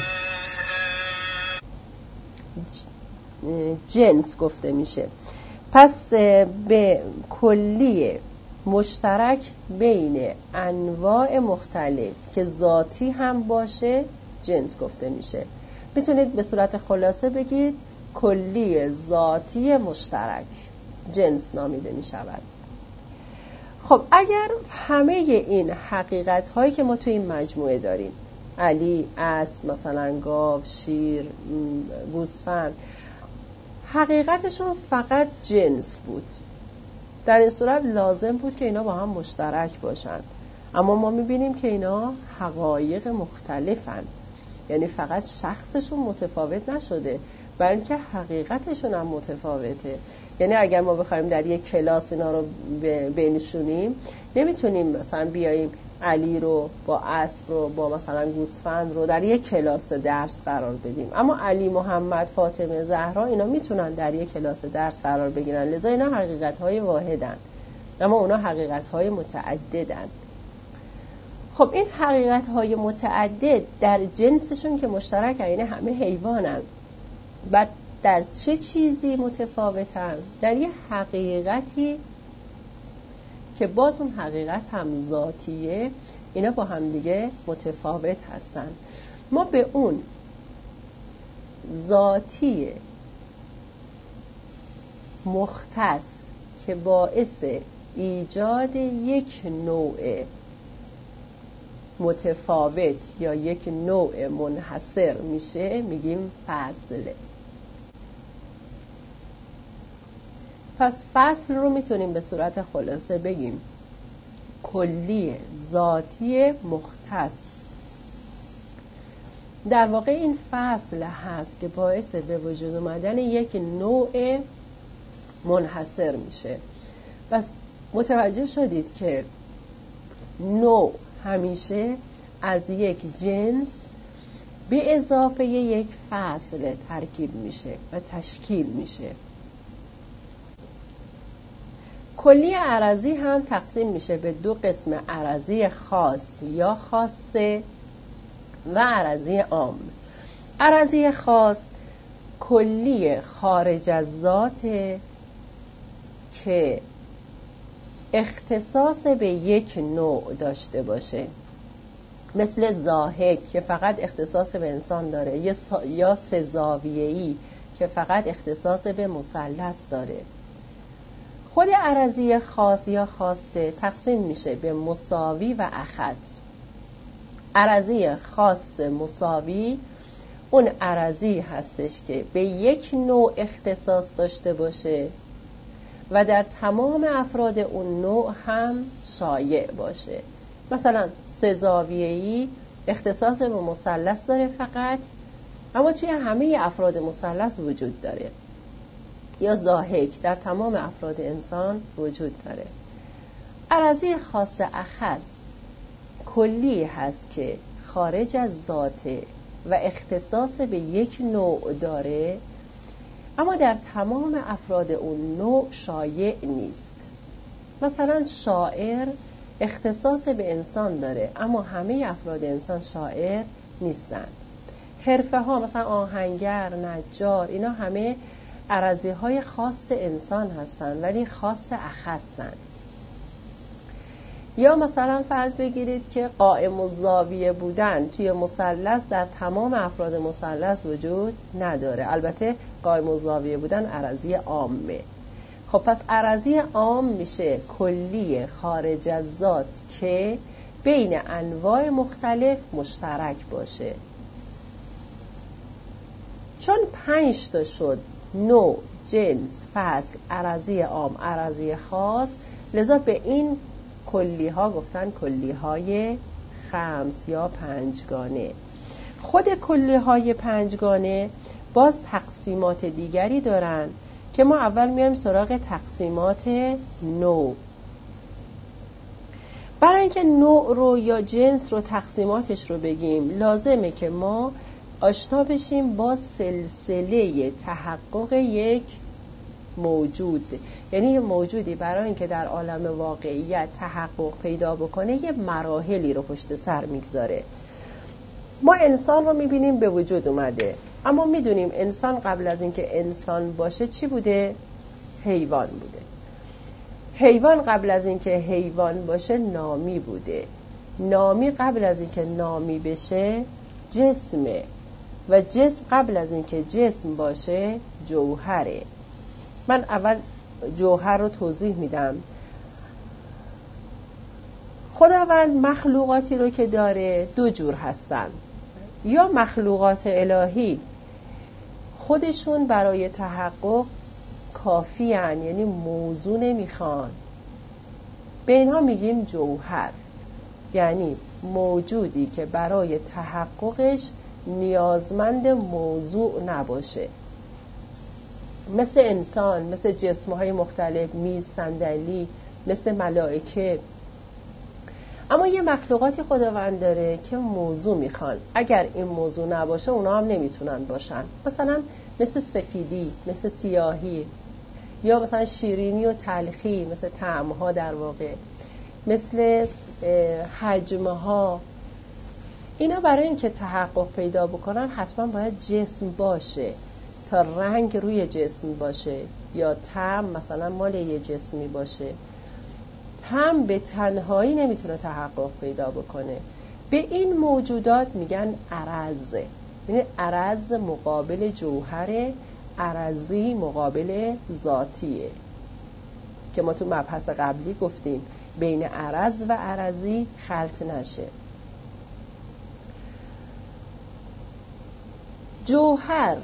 جنس گفته میشه. پس به کلی مشترک بین انواع مختلف که ذاتی هم باشه جنس گفته میشه. میتونید به صورت خلاصه بگید کلی ذاتی مشترک جنس نامیده میشود. خب اگر همه این حقیقت هایی که ما توی این مجموعه داریم، علی، اسب، مثلا گاو، شیر، گوسفند، حقیقتشون فقط جنس بود، در این صورت لازم بود که اینا با هم مشترک باشن. اما ما میبینیم که اینا حقایق مختلفن، یعنی فقط شخصشون متفاوت نشده بلکه حقیقتشون هم متفاوته. یعنی اگر ما بخوایم در یک کلاس اینا رو بنشونیم، نمیتونیم مثلا بیاییم علی رو با اسب رو با مثلا گوسفند رو در یک کلاس درس قرار بدیم، اما علی، محمد، فاطمه، زهرا اینا میتونن در یک کلاس درس قرار بگیرن. لذا اینا حقیقت‌های واحدن، اما اونا حقیقت‌های متعددن. خب این حقیقت‌های متعدد در جنسشون که مشترک، یعنی همه حیوانن، و در چه چیزی متفاوتن؟ در یه حقیقتی که باز اون حقیقت هم ذاتیه، اینا با هم دیگه متفاوت هستن. ما به اون ذاتی مختص که باعث ایجاد یک نوع متفاوت یا یک نوع منحصر میشه میگیم فصل. پس فصل رو میتونیم به صورت خلاصه بگیم کلی ذاتی مختص. در واقع این فصل هست که باعث به وجود اومدن یک نوع منحصر میشه. پس متوجه شدید که نوع همیشه از یک جنس به اضافه یک فصل ترکیب میشه و تشکیل میشه. کلی عرضی هم تقسیم میشه به دو قسم، عرضی خاص یا خاصه و عرضی عام. عرضی خاص کلی خارج از ذات که اختصاص به یک نوع داشته باشه، مثل ضاحک که فقط اختصاص به انسان داره، یا سه‌زاویه‌ای که فقط اختصاص به مثلث داره. خود عرضی خاص یا خاصه تقسیم میشه به مساوی و اخص. عرضی خاص مساوی اون عرضی هستش که به یک نوع اختصاص داشته باشه و در تمام افراد اون نوع هم شایع باشه. مثلا سه‌زاویه‌ای اختصاص به مثلث داره فقط، اما توی همه افراد مثلث وجود داره. یا ضاحک در تمام افراد انسان وجود داره. عرضی خاص اخص کلی هست که خارج از ذاته و اختصاص به یک نوع داره، اما در تمام افراد اون نوع شایع نیست. مثلا شاعر اختصاص به انسان داره، اما همه افراد انسان شاعر نیستن. حرفه ها مثلا آهنگر، نجار، اینا همه عرضی های خاص انسان هستن ولی خاص اخصن. یا مثلا فرض بگیرید که قائم الزاویه بودن توی مثلث در تمام افراد مثلث وجود نداره. البته قائم الزاویه بودن عرضی عامه. خب پس عرضی عام میشه کلی خارج از ذات که بین انواع مختلف مشترک باشه. چون 5 تا شد: نوع، جنس، فصل، عرضی عام، عرضی خاص، لذا به این کلی ها گفتن کلی های خمس یا 5گانه. خود کلی های 5گانه باز تقسیمات دیگری دارن که ما اول میایم سراغ تقسیمات نوع. برای اینکه نوع رو یا جنس رو تقسیماتش رو بگیم لازمه که ما آشنا بشیم با سلسله تحقق یک موجود. یعنی یه موجودی برای اینکه در عالم واقعیت تحقق پیدا بکنه یه مراحلی رو پشت سر میگذاره. ما انسان رو میبینیم به وجود اومده، اما میدونیم انسان قبل از اینکه انسان باشه چی بوده؟ حیوان بوده. حیوان قبل از اینکه حیوان باشه نامی بوده. نامی قبل از اینکه نامی بشه جسمه و جسم قبل از اینکه جسم باشه جوهره. من اول جوهر رو توضیح میدم. خداوند مخلوقاتی رو که داره 2 جور هستن. یا مخلوقات الهی خودشون برای تحقق کافی هن، یعنی موضوع نمیخوان، به اینها میگیم جوهر، یعنی موجودی که برای تحققش نیازمند موضوع نباشه، مثل انسان، مثل جسم‌های مختلف، میز، صندلی، مثل ملائکه. اما یه مخلوقاتی خداوند داره که موضوع میخوان، اگر این موضوع نباشه اونا هم نمیتونن باشن. مثلا مثل سفیدی، مثل سیاهی، یا مثلا شیرینی و تلخی، مثل طعمها در واقع، مثل حجمها. اینا برای اینکه تحقق پیدا بکنن حتما باید جسم باشه تا رنگ روی جسم باشه، یا طعم مثلا مال یه جسمی باشه. طعم به تنهایی نمیتونه تحقق پیدا بکنه. به این موجودات میگن عرض. یعنی عرض مقابل جوهر، عرضی مقابل ذاتیه که ما تو مبحث قبلی گفتیم بین عرض و عرضی خلط نشه. جوهر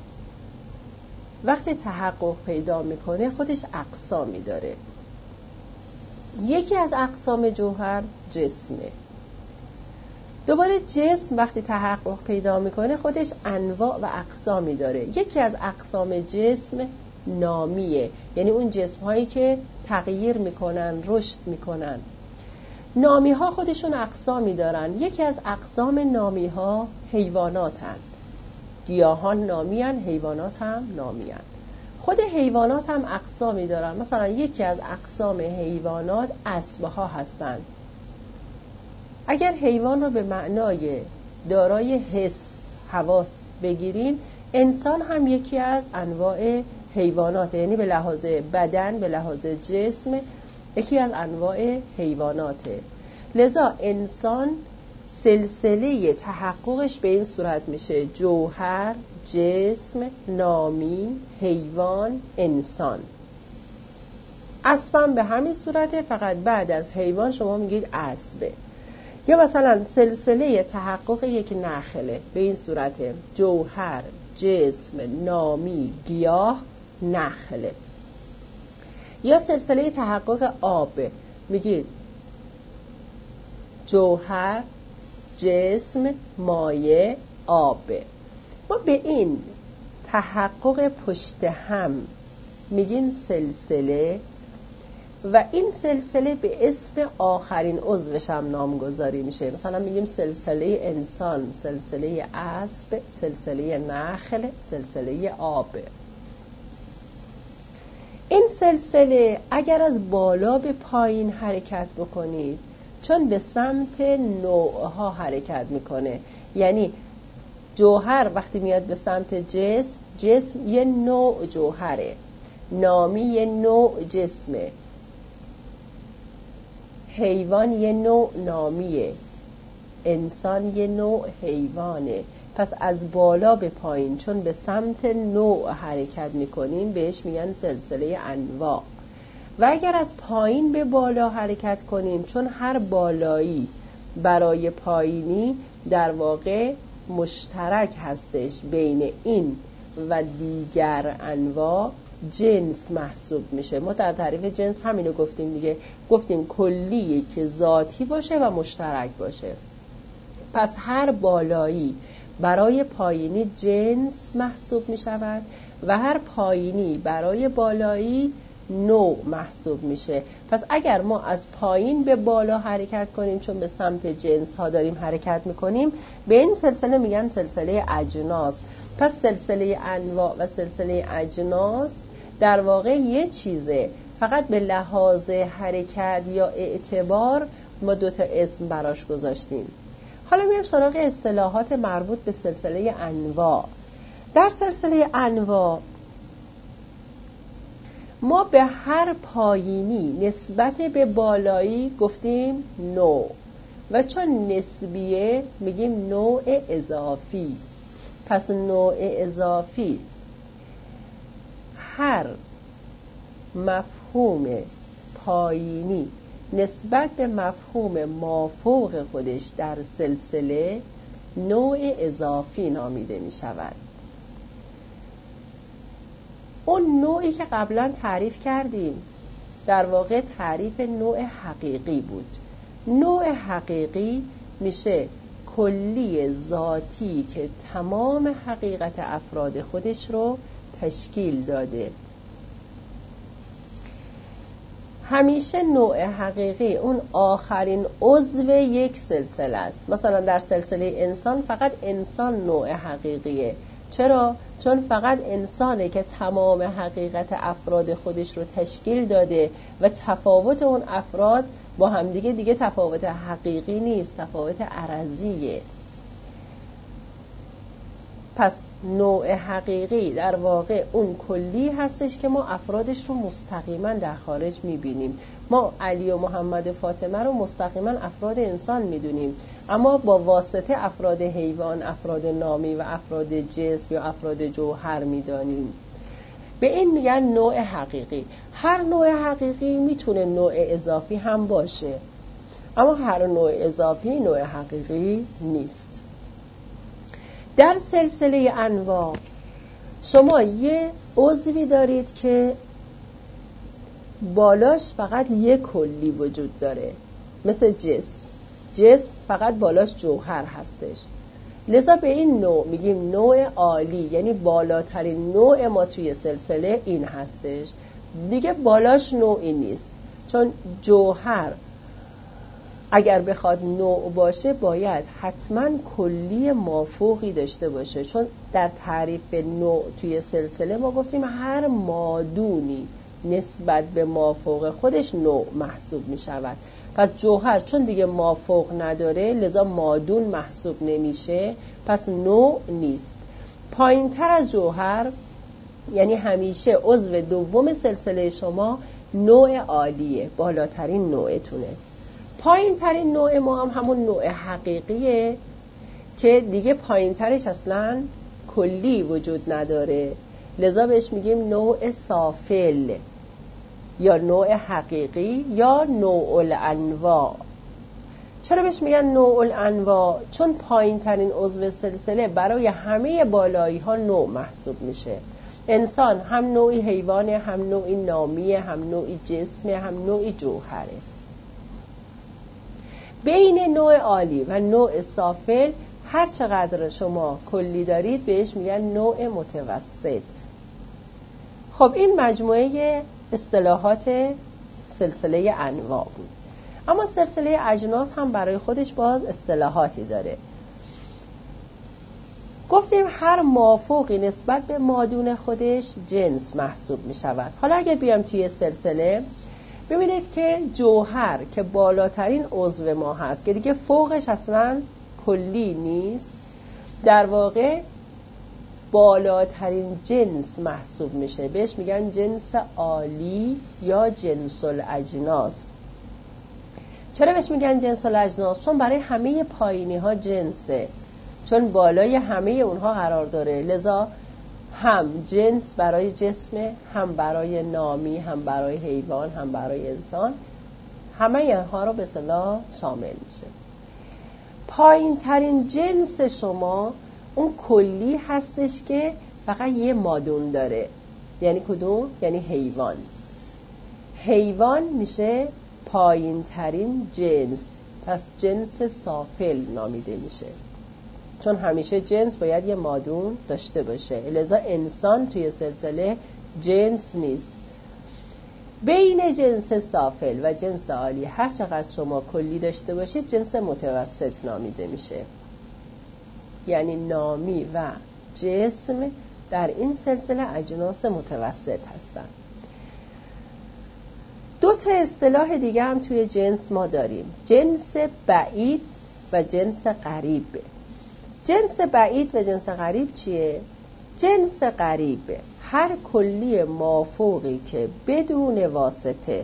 وقتی تحقق پیدا میکنه خودش اقسامی داره. یکی از اقسام جوهر جسمه. دوباره جسم وقتی تحقق پیدا میکنه خودش انواع و اقسامی داره. یکی از اقسام جسم نامیه، یعنی اون جسم هایی که تغییر میکنن، رشد میکنن. نامی ها خودشون اقسامی دارن. یکی از اقسام نامی ها حیواناتن. گیاهان نامیان، حیوانات هم نامیان. خود حیوانات هم اقسامی دارن. مثلا یکی از اقسام حیوانات اسب‌ها هستند. اگر حیوان رو به معنای دارای حس، حواس بگیریم، انسان هم یکی از انواع حیوانات، یعنی به لحاظ بدن، به لحاظ جسم یکی از انواع حیواناته. لذا انسان سلسله تحققش به این صورت میشه: جوهر، جسم، نامی، حیوان، انسان. اسبم به همین صورته، فقط بعد از حیوان شما میگید اسبه. یا مثلا سلسله تحقق یک نخله به این صورته: جوهر، جسم، نامی، گیاه، نخله. یا سلسله تحقق آب میگید جوهر، جسم، مایع، آب. ما به این تحقق پشت هم میگین سلسله. و این سلسله به اسم آخرین عضوش هم نامگذاری میشه. مثلا میگیم سلسله انسان، سلسله اسب، سلسله نخل، سلسله آب. این سلسله اگر از بالا به پایین حرکت بکنید، چون به سمت نوعها حرکت میکنه، یعنی جوهر وقتی میاد به سمت جسم، جسم یه نوع جوهره، نامی یه نوع جسمه، حیوان یه نوع نامیه، انسان یه نوع حیوانه. پس از بالا به پایین چون به سمت نوع حرکت میکنیم بهش میگن سلسله انواع. و اگر از پایین به بالا حرکت کنیم، چون هر بالایی برای پایینی در واقع مشترک هستش بین این و دیگر انواع، جنس محسوب میشه. ما در تعریف جنس همینو گفتیم دیگه، گفتیم کلیه که ذاتی باشه و مشترک باشه. پس هر بالایی برای پایینی جنس محسوب میشود و هر پایینی برای بالایی نوع محسوب میشه. پس اگر ما از پایین به بالا حرکت کنیم، چون به سمت جنس ها داریم حرکت میکنیم، به این سلسله میگن سلسله اجناس. پس سلسله انواع و سلسله اجناس در واقع یه چیزه، فقط به لحاظ حرکت یا اعتبار ما دوتا اسم براش گذاشتیم. حالا میریم سراغ اصطلاحات مربوط به سلسله انواع. در سلسله انواع ما به هر پایینی نسبت به بالایی گفتیم نوع، و چون نسبیه میگیم نوع اضافی. پس نوع اضافی هر مفهوم پایینی نسبت به مفهوم مافوق خودش در سلسله نوع اضافی نامیده می شود. اون نوعی که قبلا تعریف کردیم در واقع تعریف نوع حقیقی بود. نوع حقیقی میشه کلی ذاتی که تمام حقیقت افراد خودش رو تشکیل داده. همیشه نوع حقیقی اون آخرین عضو یک سلسله است. مثلا در سلسله انسان فقط انسان نوع حقیقیه. چرا؟ چون فقط انسانه که تمام حقیقت افراد خودش رو تشکیل داده و تفاوت اون افراد با همدیگه دیگه تفاوت حقیقی نیست، تفاوت عرضیه. پس نوع حقیقی در واقع اون کلی هستش که ما افرادش رو مستقیما در خارج میبینیم. ما علی و محمد و فاطمه رو مستقیما افراد انسان میدونیم، اما با واسطه افراد حیوان، افراد نامی و افراد جسم یا افراد جوهر میدانیم. به این میگن نوع حقیقی. هر نوع حقیقی میتونه نوع اضافی هم باشه، اما هر نوع اضافی نوع حقیقی نیست. در سلسله انواع شما یه عضوی دارید که بالاش فقط یک کلی وجود داره، مثل جسم. جسم فقط بالاش جوهر هستش، لذا به این نوع میگیم نوع عالی، یعنی بالاترین نوع ما توی سلسله این هستش، دیگه بالاش نوعی نیست. چون جوهر اگر بخواد نوع باشه باید حتما کلی مافوقی داشته باشه، چون در تعریف نوع توی سلسله ما گفتیم هر مادونی نسبت به مافوق خودش نوع محسوب می شود. پس جوهر چون دیگه مافوق نداره لذا مادون محسوب نمیشه، پس نوع نیست. پایین تر از جوهر یعنی همیشه عضو دوم سلسله شما نوع عالیه، بالاترین نوعتونه. پایین ترین نوع ما هم همون نوع حقیقیه که دیگه پایین ترش اصلا کلی وجود نداره، لذا بهش میگیم نوع سافل یا نوع حقیقی یا نوع الانواع. چرا بهش میگن نوع الانواع؟ چون پایین ترین عضو سلسله برای همه بالایی ها نوع محسوب میشه. انسان هم نوعی حیوانه، هم نوعی نامیه، هم نوعی جسمه، هم نوعی جوهره. بین نوع عالی و نوع سافل هر چقدر شما کلی دارید بهش میگن نوع متوسط. خب این مجموعه اصطلاحات سلسله انواع بود. اما سلسله اجناس هم برای خودش باز اصطلاحاتی داره. گفتیم هر مافوقی نسبت به مادون خودش جنس محسوب می شود. حالا اگه بیام توی سلسله ببینید که جوهر که بالاترین عضو ما هست که دیگه فوقش اصلا کلی نیست، در واقع بالاترین جنس محسوب میشه. بهش میگن جنس عالی یا جنس الاجناس. چرا بهش میگن جنس الاجناس؟ چون برای همه پایینی ها جنسه، چون بالای همه اونها قرار داره، لذا هم جنس برای جسم، هم برای نامی، هم برای حیوان، هم برای انسان، همه اینها رو به اصطلاح شامل میشه. پایین ترین جنس شما اون کلی هستش که فقط یه مادون داره. یعنی کدوم؟ یعنی حیوان. حیوان میشه پایین ترین جنس، پس جنس سافل نامیده میشه، چون همیشه جنس باید یه مادون داشته باشه. لذا انسان توی سلسله جنس نیست. بین جنس سافل و جنس عالی هر چقدر شما کلی داشته باشید جنس متوسط نامیده میشه. یعنی نامی و جسم در این سلسله اجناس متوسط هستن. دو تا اصطلاح دیگه هم توی جنس ما داریم، جنس بعید و جنس قریب. جنس بعید و جنس قریب چیه؟ جنس قریب هر کلی مافوقی که بدون واسطه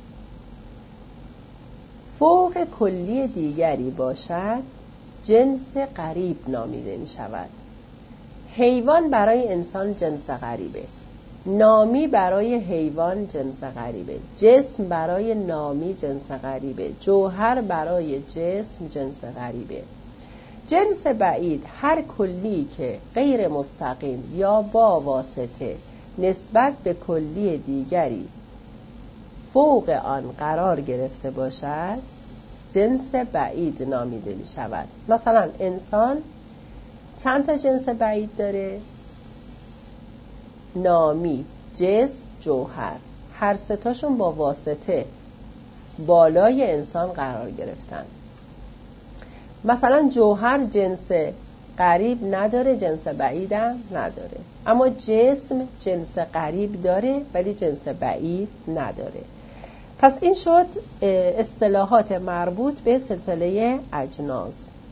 فوق کلی دیگری باشد جنس قریب نامیده می شود. حیوان برای انسان جنس قریبه، نامی برای حیوان جنس غریبه، جسم برای نامی جنس غریبه، جوهر برای جسم جنس غریبه. جنس بعید هر کلی که غیر مستقیم یا با واسطه نسبت به کلی دیگری فوق آن قرار گرفته باشد جنس بعید نامیده می شود. مثلا انسان چند تا جنس بعید داره؟ نامی، جسم، جوهر. هر سه تاشون با واسطه بالای انسان قرار گرفتن. مثلا جوهر جنس قریب نداره، جنس بعید هم نداره، اما جسم جنس قریب داره ولی جنس بعید نداره. پس این شد اصطلاحات مربوط به سلسله اجناس.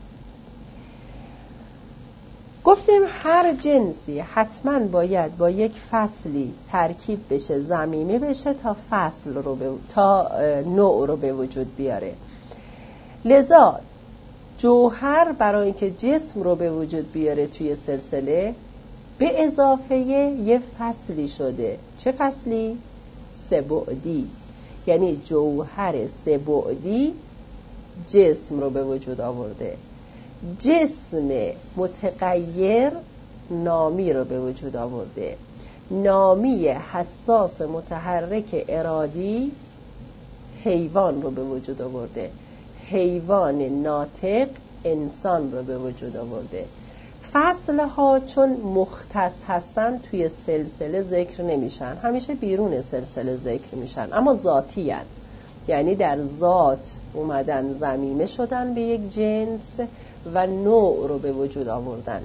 گفتیم هر جنسی حتما باید با یک فصلی ترکیب بشه، ضمیمه بشه تا نوع رو به وجود بیاره. لذا جوهر برای اینکه جسم رو به وجود بیاره توی سلسله به اضافه یه فصلی شده. چه فصلی؟ سه‌بعدی. یعنی جوهر سه‌بعدی جسم رو به وجود آورده. جسم متغیر نامی رو به وجود آورده. نامی حساس متحرک ارادی حیوان رو به وجود آورده. حیوان ناطق انسان رو به وجود آورده. فصلها چون مختص هستن توی سلسله ذکر نمیشن، همیشه بیرون سلسله ذکر میشن، اما ذاتی هن. یعنی در ذات اومدن، ضمیمه شدن به یک جنس و نوع رو به وجود آوردن.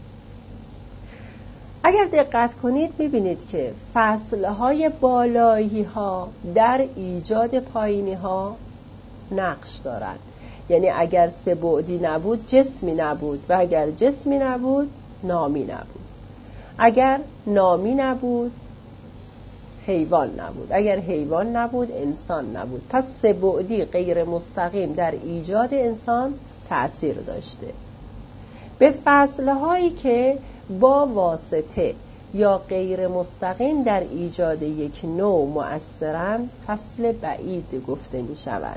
اگر دقت کنید میبینید که فصلهای بالایی ها در ایجاد پایینی ها نقش دارن. یعنی اگر سه‌بعدی نبود جسمی نبود و اگر جسمی نبود نامی نبود، اگر نامی نبود حیوان نبود، اگر حیوان نبود انسان نبود. پس سه‌بعدی غیر مستقیم در ایجاد انسان تأثیر داشته. به فصلهایی که با واسطه یا غیر مستقیم در ایجاد یک نوع مؤثرند فصل بعید گفته می شود.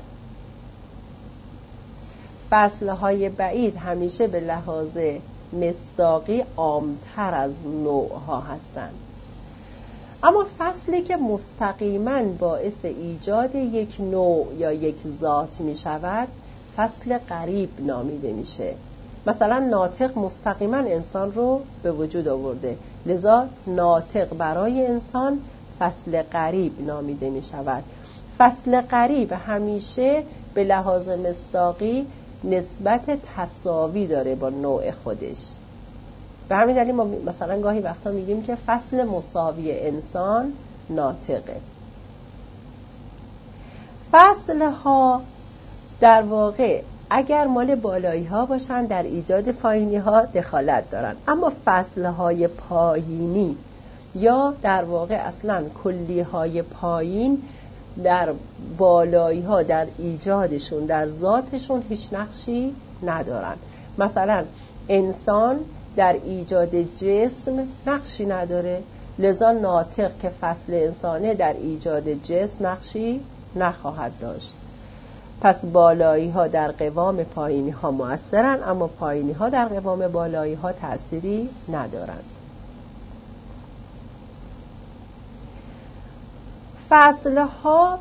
فصلهای بعید همیشه به لحاظ مصداقی عامتر از نوعها هستند. اما فصلی که مستقیما باعث ایجاد یک نوع یا یک ذات می شود فصل قریب نامیده میشه. مثلا ناطق مستقیما انسان رو به وجود آورده، لذا ناطق برای انسان فصل قریب نامیده می شود. فصل قریب همیشه به لحاظ مصداقی نسبت تساوی داره با نوع خودش. به همین دلیل ما مثلا گاهی وقتا میگیم که فصل مساوی انسان ناطقه. فصل ها در واقع اگر مال بالایی ها باشن در ایجاد پایینی ها دخالت دارن، اما فصل های پایینی یا در واقع اصلا کلی های پایین در بالایی ها در ایجادشون در ذاتشون هیچ نقشی ندارن. مثلا انسان در ایجاد جسم نقشی نداره، لذا ناطق که فصل انسانه در ایجاد جسم نقشی نخواهد داشت. پس بالایی ها در قوام پایینی ها مؤثرن، اما پایینی ها در قوام بالایی ها تأثیری ندارن. فصل ها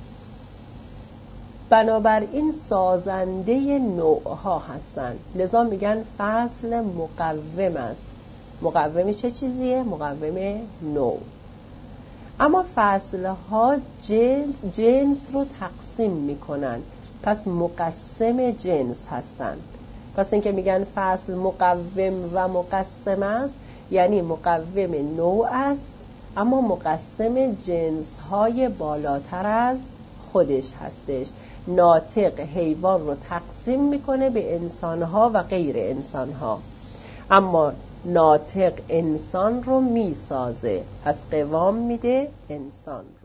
بنابراین سازنده نوع ها هستند، لذا میگن فصل مقوم است. مقوم چه چیزیه؟ مقوم نوع. اما فصل ها جنس رو تقسیم میکنن، پس مقسم جنس هستند. پس اینکه میگن فصل مقوم و مقسم است، یعنی مقوم نوع است اما مقسم جنس های بالاتر از خودش هستش. ناطق حیوان رو تقسیم میکنه به انسانها و غیر انسانها، اما ناطق انسان رو میسازه، پس قوام میده انسان رو.